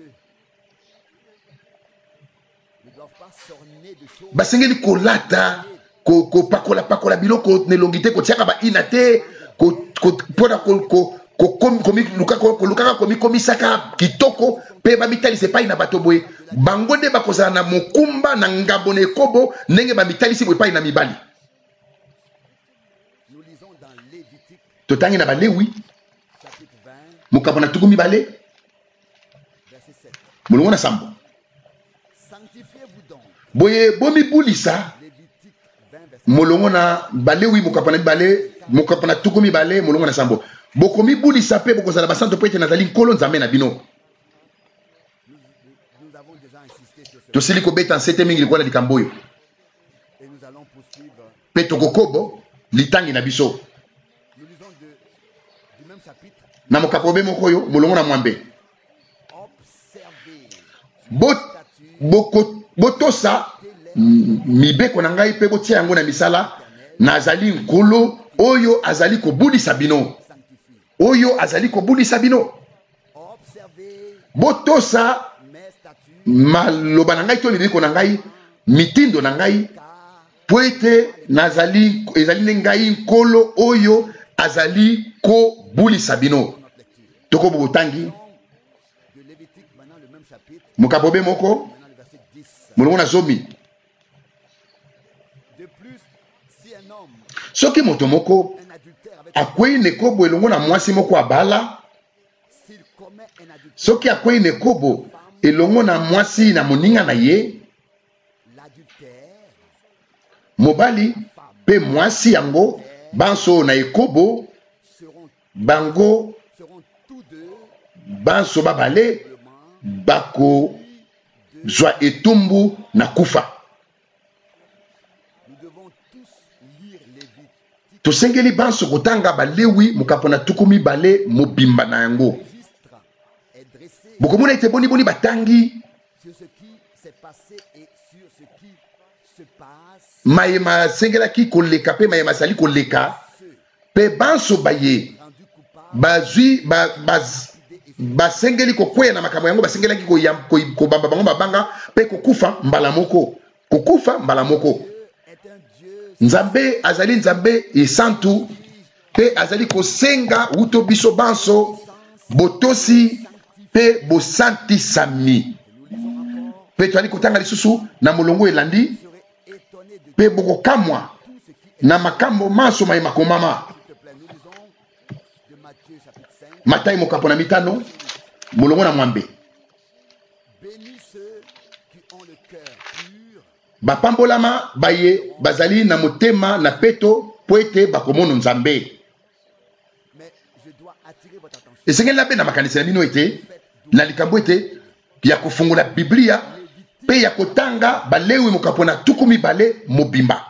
basengeli kolata kopakola pakola biloko nelongi te kotiaka baina te mpona kolukaka komikomisaka kitoko mpe bamitalisa epai na bato boye bango nde bakozala na mokumba na ngambo na ekobo ndenge bamitalisi boye epai na mibali totangi na Balewi mokambo na tuku mibale molongo na sambo boye bomibulisa molongo na Balewi mokambo na mibale mokambo na tuku mibale molongo na sambo bokomibulisa pe bokozala basanto po ete nazali nkolo nzambe na bino tosili kobeta nsete mingi likola likambo oyo pe tokokobo litangi na biso na mokapobe moko oyo molongo na mwambe botosa mibeko na ngai pe botia yango na misala nazali nkolo oyo azali kobulisa bino oyo azali kobulisa bino botosa maloba na ngai to libiko na ngai mitindo na ngai po ete nazali ezali ne ngai nkolo oyo azali kobulisa bino tokobo botangi mokabobe moko molongo na zomi soki moto moko akwei nekobo elongo na mwasi moko abala soki akwei nekobo elongo na mwasi na moninga na ye mobali pe mwasi yango banso na ekobo bango banso babale bako zwa etumbu na kufa tosengeli banso kotanga Balewi mokambo na tuku mibale mobimba na yango bokomona ete boni boni batangi mayema sengelaki koleka pe mayema sali koleka pe banso baye bazwi basengeli kokweya na makambo yango basengelaki kobamba bango babanga pe kokufa mbala moko kokufa mbala moko nzambe azali nzambe esantu pe azali kosenga uto biso banso botosi pe bosantisami pe toali kotanga lisusu na molongo elandi pe bokokamwa na makambo maso mayema komama Matayi mokambo na mitano molongo na mwambe bapambolama baye bazali na motema na peto po ete bakomono nzambe esengeli na pe na makanisi na bino ete na likambo ete ya kofungola biblia pe ya kotanga Balewi mokambo na tuku mibale mobimba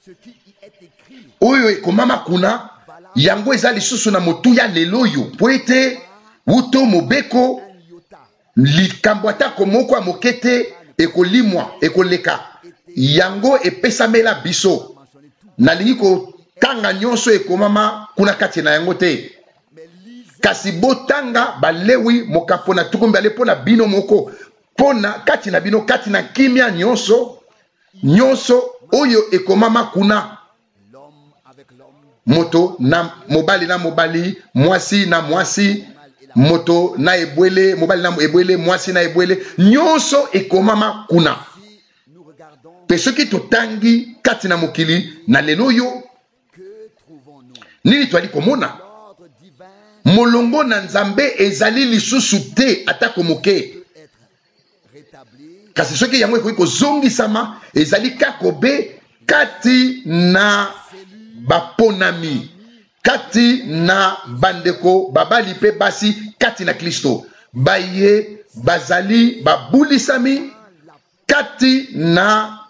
oyo ekomama kuna yango eza lisusu na motu ya lelo oyo po ete wuto mobeko likambo atako moko ya moke te ekolimwa ekoleka yango epesamela biso nalingi kotanga nyonso ekomama kuna kati na yango te kasi botanga Balewi mokambo na tuku mibale mpona bino moko mpona kati na bino kati na kimia nyonso nyonso oyo ekomama kuna moto na mobali na mobali mwasi na mwasi moto na ebwele mobali na ebwele mwasi na ebwele nyonso ekomama kuna pe soki totangi kati na mokili na lelo yo nini twali komona molongo na nzambe ezali lisusu te atako moke kasi soki yango ekoki kozongisama ezali kakobe kati na baponami kati na bandeko babali pe basi kati na Kristo baye bazali babulisami kati na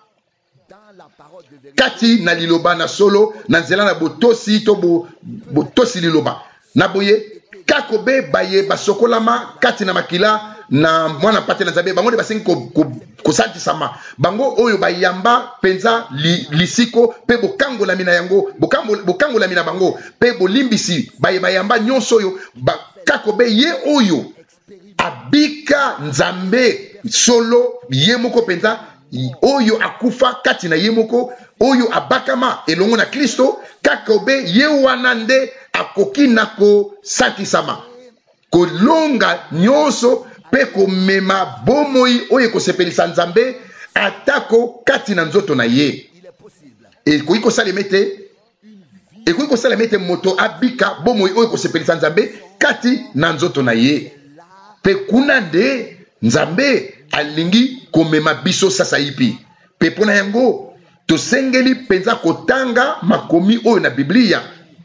kati na liloba na solo na nzela na botosi to bo, botosi liloba na boye kakobe baye basokolama kati na makila na mwana pate na nzambe bango de basengi kosantisama bango oyo bayamba penza li, lisiko pe bokangola mina yango bokangola bokangola mina bango pe bolimbisi baye bayamba nyonso oyo kakobe ye oyo abika nzambe solo ye moko penza oyo akufa kati na ye moko oyo abakama elongo na Kristo kakobe ye wana nde akoki na kosantisama kolonga nyonso pe komema bomoi oyo kosepelisa nzambe atako kati na nzoto na ye ekoki kosalema ete ekoki kosalema ete moto abika bomoi oyo kosepelisa nzambe kati na nzoto na ye pe kuna nde nzambe alingi komema biso sasa ipi pe pona yango tosengeli penza kotanga makomi oyo na Biblia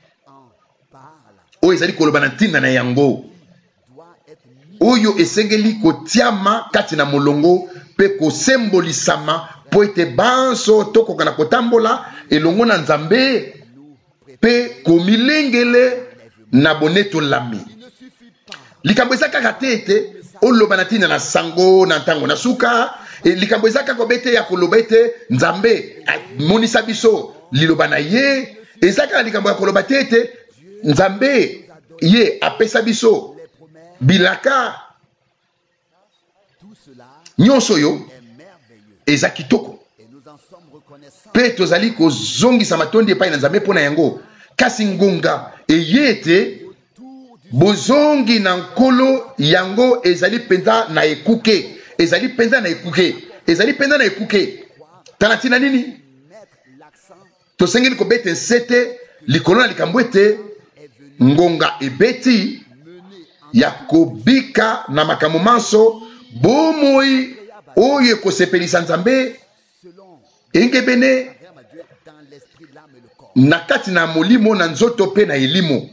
oyo ezali koloba na ntina na yango oyo esengeli kotiama kati na molongo pe kosembolisama po ete banso tokoka na kotambola elongo na nzambe pe komilengele na boneto lami likambo eza kaka te ete oloba na ntina na sango na ntango na suka e likambo eza kaka bete ya koloba ete nzambe amonisa biso liloba na ye eza kaka likambo ya koloba te ete nzambe ye apesa biso bilaka nyonso yo eza kitoko pe tozali kozongisa matondi epai na nzambe mpona yango kasi ngonga eye ete bozongi na nkolo yango ezali penza na ekuke ezali penza na ekuke ezali penza na ekuke tala ntina nini tosengeli kobeta nsete likolo na likambo ete ngonga ebeti ya kobika na makambo manso bomoi oyo ekosepelisa nzambe engebene na kati na molimo na nzoto pe na elimo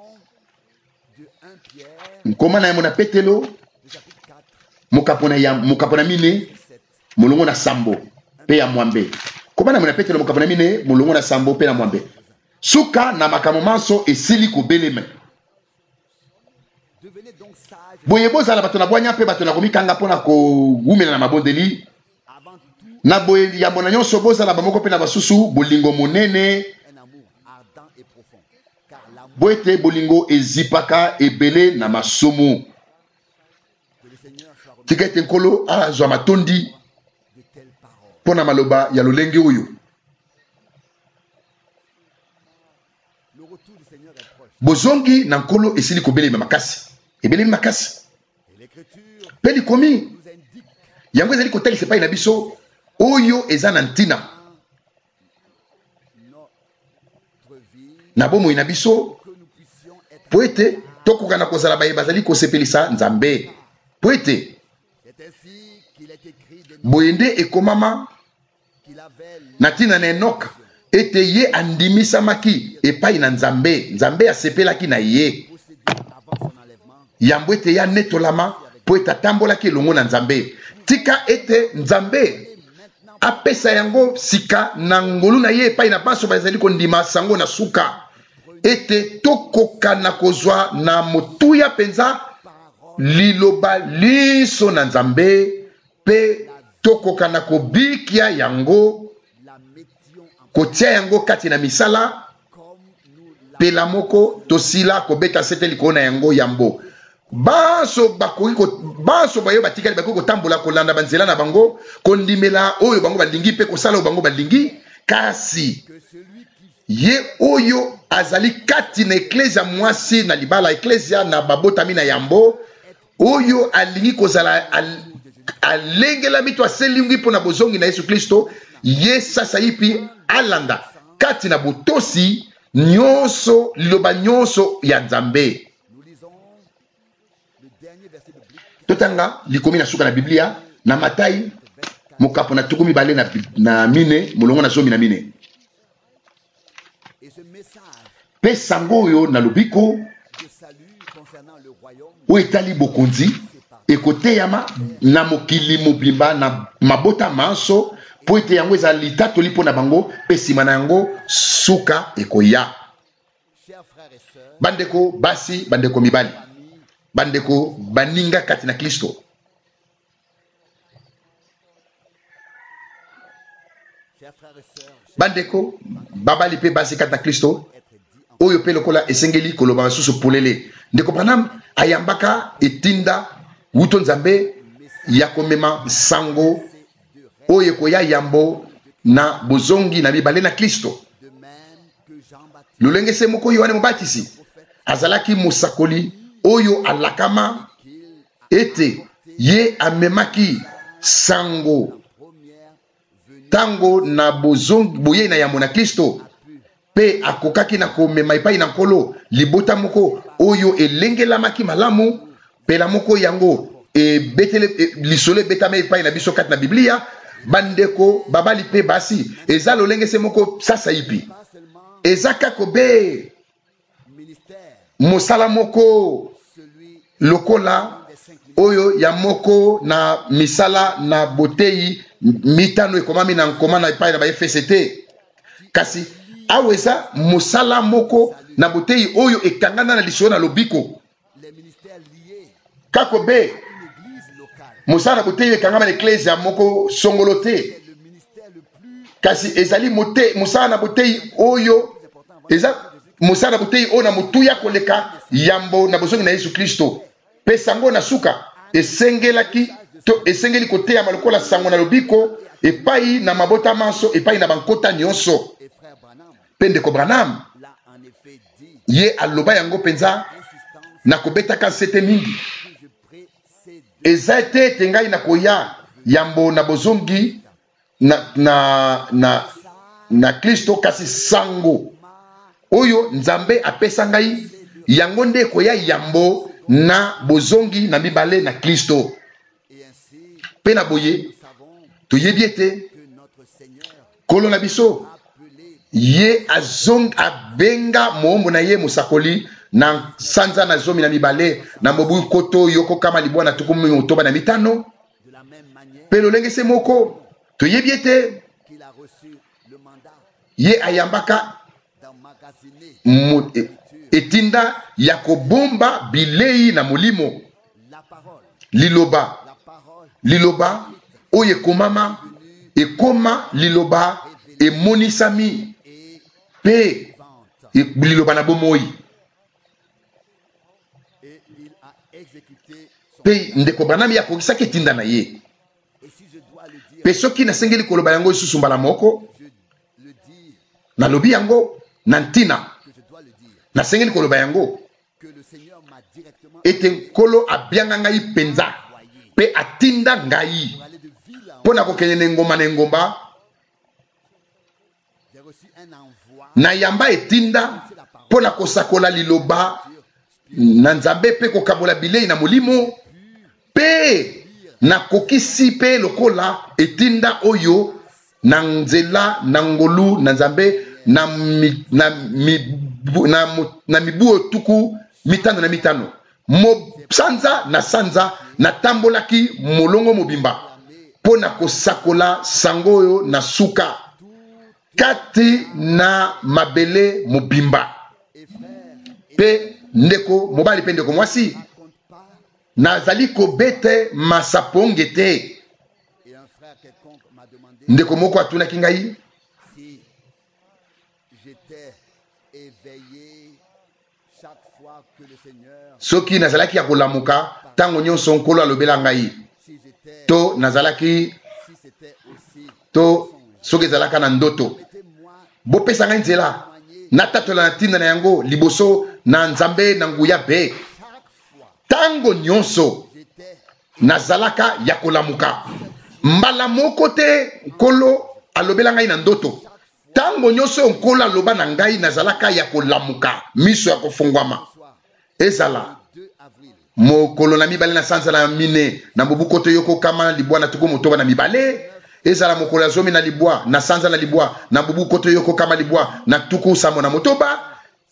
nkoma na yamo na Petelo mokapona ya mokapona mine molongo na sambo pe ya mwambe koma na yamo na Petelo mokapona mine molongo na sambo pe na mwambe suka na makambo manso esili kobelema boye bozala bato na bwanya pe bato na komikanga mpona kowumela na mabondeli na boye yambo na nyonso bozala bamoko pe na basusu bolingo monene boye te bolingo ezipaka ebele na masumu tika ete nkolo azwa matondi mpona maloba ya lolenge oyo bozongi na nkolo esili kobelema makasi ebelemi makasi pe likomi yango ezali kotalisa epai na biso oyo eza na ntina na bomoi na biso po ete tokoka na kozala baye bazali kosepelisa nzambe po ete boye nde ekomama na ntina na Enoka ete ye andimisamaki epai na nzambe nzambe asepelaki na ye yambo ete ya netolama po ete atambolaki elongo na nzambe tika ete nzambe apesa yango sika na ngolu na ye epai na banso bazali kondima sango na suka ete tokoka na kozwa na motuya penza liloba liso na nzambe pe tokoka na kobikia yango kotia yango kati na misala pela moko tosila kobeta sete likolo na yango yambo banso bakoki ko banso bayo batikali bakoki kotambola kolanda banzela na bango kondimela oyo bango balingi pe kosala oyo bango balingi kasi ye oyo azali kati na eklesia mwasi na libala eklesia na babotami na yambo oyo alingi kozala al, alengela mito aselingi mpona bozongi na Yesu Kristo ye sasa ipi alanda kati na botosi nyonso liloba nyonso ya Nzambe. Nous lisons le dernier verset biblique. Totanga likomi na suka na Biblia na Matai mokapo na tukumi bale na, na mine molongo na zomi na mine. Et ce message Pe sango oyo na lobiko de salut concernant le royaume oyo etali bokonzi ekoteyama na mokili mobimba na mabota manso po ete yango ezali litatoli mpo na bango pe nsima na yango suka ekoya. chers frères et sœurs, Bandeko basi, bandeko mibali, bandeko baninga kati na Kristo. chers frères et sœurs, Bandeko babali pe basi kati na Kristo. être dit en Oyo pe lokola esengeli koloba susu polele. Ndeko Branham ayambaka etinda wuto Nzambe ya komema sango oyo koya yambo na bozongi na mibale na Kristo. de même que Jean-Baptiste Lolenge se moko Yohane Mobatisi azalaki musakoli oyo alakama ete ye amemaki sango première venue tango na bozongi boye na yambo na Kristo pe akokaki na komema epai na nkolo libota moko oyo elengelamaki malamu pe la moko yango e betele e, lisole betame epai na biso kati na Biblia. Bandeko babali pe basi eza lolenge se moko sasa ipi pas seulement eza kako be ministère, mosala moko celui lokola des cinq ministères oyo ya moko na misala na botei mitano ekomami na nkoma na epai na ba F C T, kasi awa eza mosala moko na botei oyo ekangana na lisolo na lobiko les ministères liés kako be à une église locale. mosala na botei ekangama na eklezia moko songolo te, C'est le ministère le plus kasi ezali mote mosala na botei oyo eza mosala na botei oyo na motuya koleka yambo na bozongi na Yesu Kristo. Pe sango na suka esengelaki to esengeli koteyama lokola sango na lobiko epai na mabota manso epai na bankota nyonso. et frère Branham Pe ndeko Branham l'a en effet dit, ye aloba yango mpenza insistance na kobetaka nsete mingi que je précède eza ete ete ngai na koya yambo na bozongi na, na, na, na Kristo, kasi sango oyo Nzambe apesa ngai yango nde koya yambo na bozongi na mibale na Kristo. et ainsi Pe na boye nous savons toyebi ete que notre Seigneur kolo na biso appelé ye azong abenga moombo na ye musakoli na sanza na zomi na mibale na mobu koto yoko kama libwa na tukumi motoba na mitano. de la même manière Pe lolenge se moko toyebi ete qu'il a reçu le mandat ye ayambaka d'emmagasiner mo, e, etinda ya kobomba bilei na molimo la parole, liloba la parole liloba oyo ekomama ekoma liloba emonisami et pe vivante. e, liloba na bomoi. Et il a exécuté son Pe ndeko Branham akokisaki etinda na ye. et si je dois le dire, Pe soki nasengeli koloba yango lisusu mbala moko je le dis, nalobi yango na ntina que je dois le dire, nasengeli koloba yango que le Seigneur m'a directement ete nkolo abianga ngai mpenza envoyé pe atinda ngai pour aller de ville en mpo na kokende na engomba na engomba. J'ai reçu un envoi Na yamba etinda mpo na kosakola liloba na Nzambe pe kokabola bilei na molimo pe nakokisi pe lokola etinda oyo na nzela na ngolu na Nzambe na, mi, na, mi, na, mo- na mibu tuku mitano na mitano mo sanza na sanza natambolaki molongo mobimba mpo na kosakola sango oyo na suka kati na mabele mobimba. et frère, Pe ndeko mobali pe ndeko mwasi raconte pas, nazali kobete masaponge te. et un frère quelconque m'a demandé Ndeko moko atunaki ngai si j'étais éveillé chaque fois que le Seigneur, soki nazalaki ya kolamuka ntango nyonso nkolo alobela ngai si j'étais, to nazalaki si c'était aussi, to soki ezalaka na ndoto. mettez-moi Bopesa ngai nzela natatola na ntinda na yango liboso na Nzambe na nguya be chaque fois, ntango nyonso j'étais nazalaka ya kolamuka mbala moko te nkolo alobela ngai na ndoto. tango nyonso nkola loba na ngai nazalaka ya kolamuka miso ya kofungwama ezala mokolo na mibale na sanza na mine na mobuko to yoko kama libwa na tuko motoba na mibale ezala mokolo ya zomi na libwa na sanza na libwa na mobuko to yoko kama libwa na tuko samo na motoba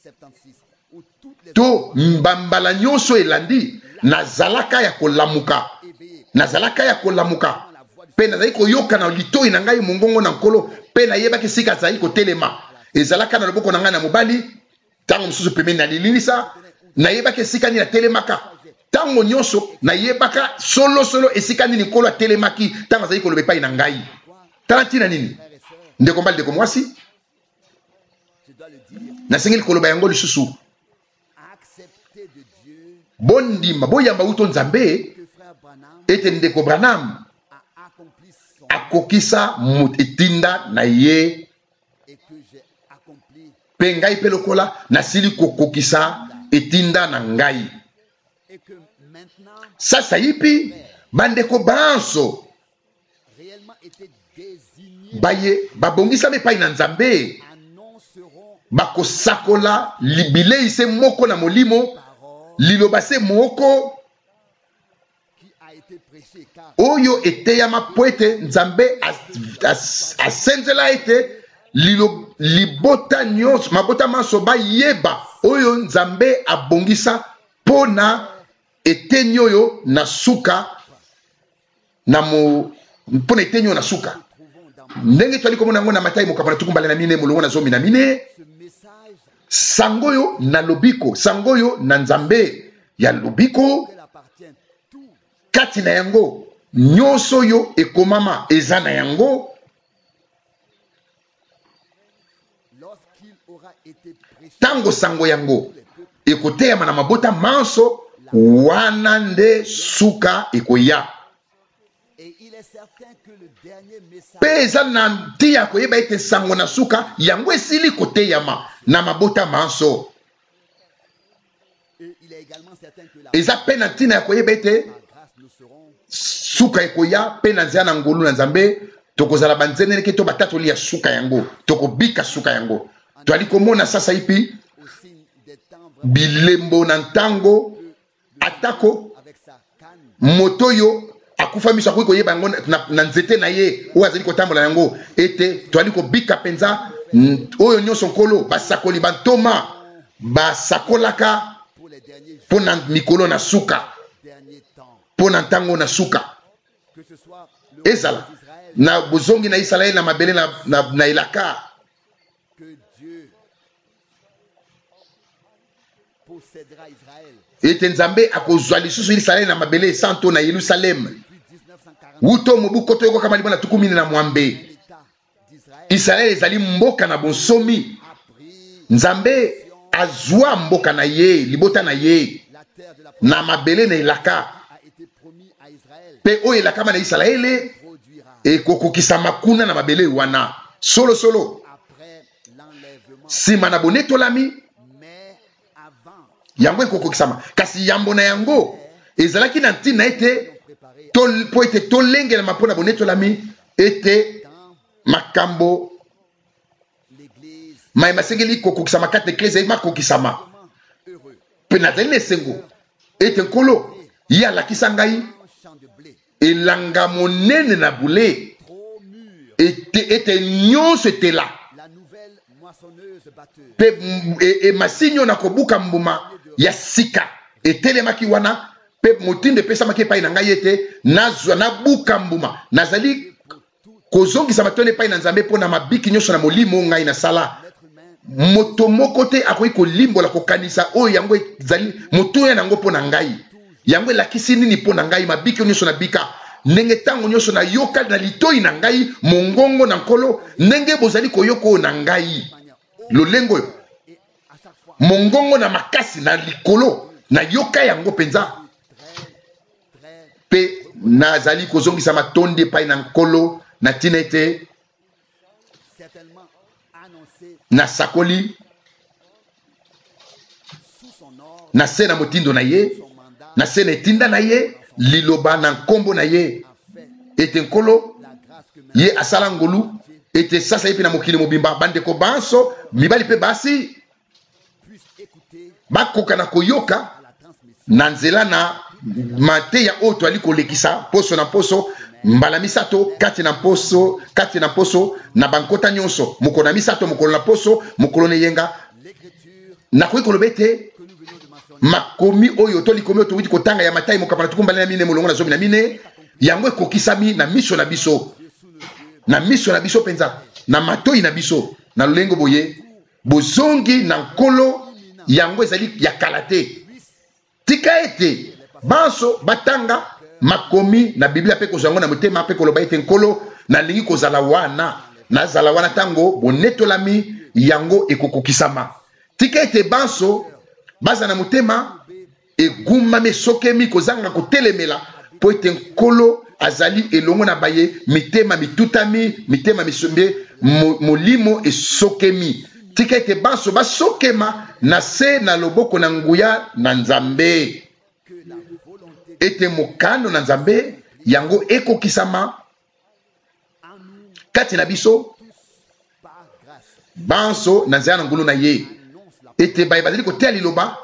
to mbambala nyonso elandi nazalaka ya kolamuka nazalaka ya kolamuka pe nazali koyoka na litoi na ngai mongongo na nkolo pe nayebaki sika azali kotelema ezalaka na loboko na ngai na mobali tango mosusu pembeni na lililisa nayebaki esika nini atelemaka tango nyonso nayebaka solo solo esika nini nkolo atelemaki tango azali koloba epai na ngai tala ntina nini ndeko mbali ndeko mwasi nasengeli koloba yango lisusu bondima boyamba uto nzambe ete ndeko Branham akokisa etinda na ye pe ngai pe lokola nasili kokokisa etinda na ngai sasa yipi bandeko banso baye babongisa mepai na nzambe bakosakola bilei se moko na molimo liloba se moko oyo eteyama po ete nzambe asenzela ete libota nyonso mabota manso bayeba oyo nzambe abongisa pona eteni oyo na suka na mo pona eteni oyo na suka ndenge twali komona yango na Matai mokapa na tukumbale na mine molongo na zomi na mine sango yo na lobiko sango yo na nzambe ya lobiko kati na yango nyonso yo ekomama eza na yango tango sango yango ekoteyama na mabota manso wana nde suka ekoya pe eza na ntia koyeba ete sango na suka yango esili koteyama na mabota manso eza pe na ntina ya koyeba ete suka ekoya pe na nzela na ngolu na nzambe tokozala banzeneleke to batatoli ya suka yango tokobika suka yango twali komona sasa ipi bilembo na ntango atako moto yo akufa miso akoki koyeba yango na, na nzete na ye oyo azali kotambola yango ete twali kobika penza oyo nyonso nkolo basakoli bantoma basakolaka mpo na mikolo na suka mpo na ntango na suka ezala na bozongi na Israeli na mabele na, na, na elaka ete nzambe akozwa lisusu Israeli na mabele santo na Yerusalem wuto mobuko to yoko kama libona tukumini na mwambe Israeli ezali mboka na bonsomi nzambe azwa mboka na ye libota na ye na mabele na elaka pe oyo elaka na Israeli ekokokisa makuna na mabele wana solo solo sima na bonetolami yango ekokokisama kasi yambo na yango ezalaki na ntina ete po ete tolengelama mpo na bonetolami ete makambo mayema asengeli kokokisama kati na eklezia makokisama mpe nazali na esengo ete nkolo ye alakisa ngai elanga monene na bule ete, ete nyonso etela pe emasinyo na kobuka mbuma ya sika etelemaki wana pe motindo epesamaki epai na ngai ete nazwa nabuka mbuma nazali kozongisa matone epai na nzambe mpo na mabiki nyonso na molimo ngai nasala moto moko te akoki kolimbola kokanisa oyo yango ezali motoya nango mpo na ngai yango elakisi nini mpo na ngai mabiki nyonso na bika ndenge ntango nyonso nayoka na litoi na ngai mongongo na nkolo ndenge bozali koyoka oyo na ngai lolengo oyo mongongo na makasi na likolo nayoka yango penza pe nazali kozongisa matondi epai na nkolo na ntina ete nasakoli na se na motindo na ye na se na etinda na ye liloba na nkombo na ye ete nkolo ye asala ngolu ete sasa ipi na mokili mobimba bandeko banso mibali pe basi bakoka na koyoka na nzela na mateya oto ali kolekisa poso na poso mbala misato kati na poso kati na poso na bankota nyonso mokolo na misato mokolo na poso mokolo ne yenga na koyi kolobete makomi oyo to likomi oto witi kotanga ya matai mokapana tukumbali na mine molongo na zomi na mine yango ekokisami na miso na biso na miso na biso penza na matoi na biso na lulengo boye bozongi na nkolo yango ezali ya kalate tika ete banso batanga makomi na Biblia pe kozango na motema pe koloba ete nkolo na lingi kozala wana na zala wana tango bonetolami yango ekokokisama tika ete banso baza na motema eguma mesokemi kozanga kotelemela po ete nkolo azali elongo na baye mitema mitutami mitema misombe molimo esokemi tika ete banso basokema na se na loboko na nguya na Nzambe ete mokano na Nzambe yango ekokisama kati na biso banso na nzela na ngulu na ye ete baye bazali kotea liloba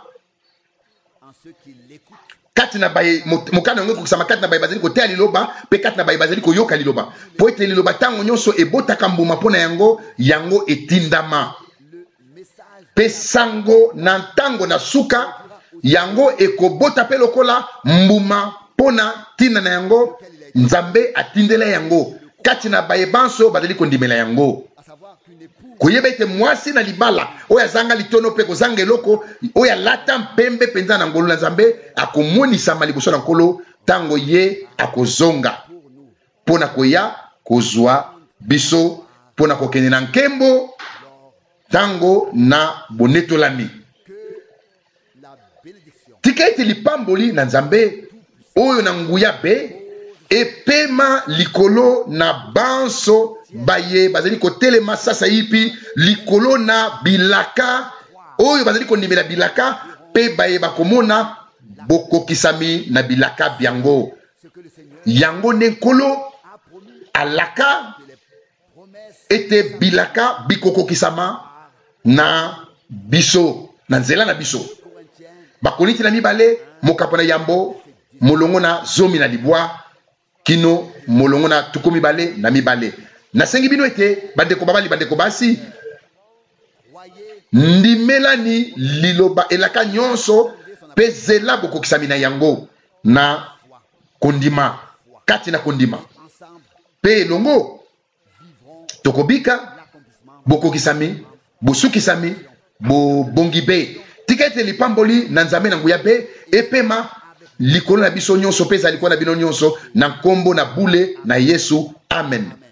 kati na baye mokano yango ekokisama kati na baye bazali kotea liloba pe kati na baye bazali koyoka liloba po ete liloba tango nyonso ebotaka mbuma mpona yango yango etindama pe sango na ntango na suka yango ekobota pe lokola mbuma pona tina na yango Nzambe atindela yango kati na baye banso bazali kondimela yango koyeba ete mwasi na libala oya zanga litono pe kozanga eloko oya lata mpembe penza na ngolo na Nzambe akomonisama liboso na nkolo tango ye akozonga pona koya kozwa biso pona kokende na nkembo tango na bonetolami tika ete lipamboli na Nzambe oyo na nguya be epema likolo na banso baye bazali kotelema sasa yipi likolo na bilaka oyo bazali kondimela bilaka pe baye bakomona bokokisami na bilaka biango yango ne nkolo alaka ete bilaka bikokokisama na biso na nzela na biso bakoliti na mibale mokapana yambo molongo na zomi na libwa kino molongo na tuko mibale na mibale nasengi bino ete bandeko babali bandeko basi ndimelani liloba elaka nyonso pe zela bokokisami na yango na kondima kati na kondima pe elongo tokobika bokokisami bosukisami bobongi be tika ete lipamboli na Nzambe na nguya be epema likolo na biso nyonso pe ezali kwa na bino nyonso na nkombo na bule na Yesu amen.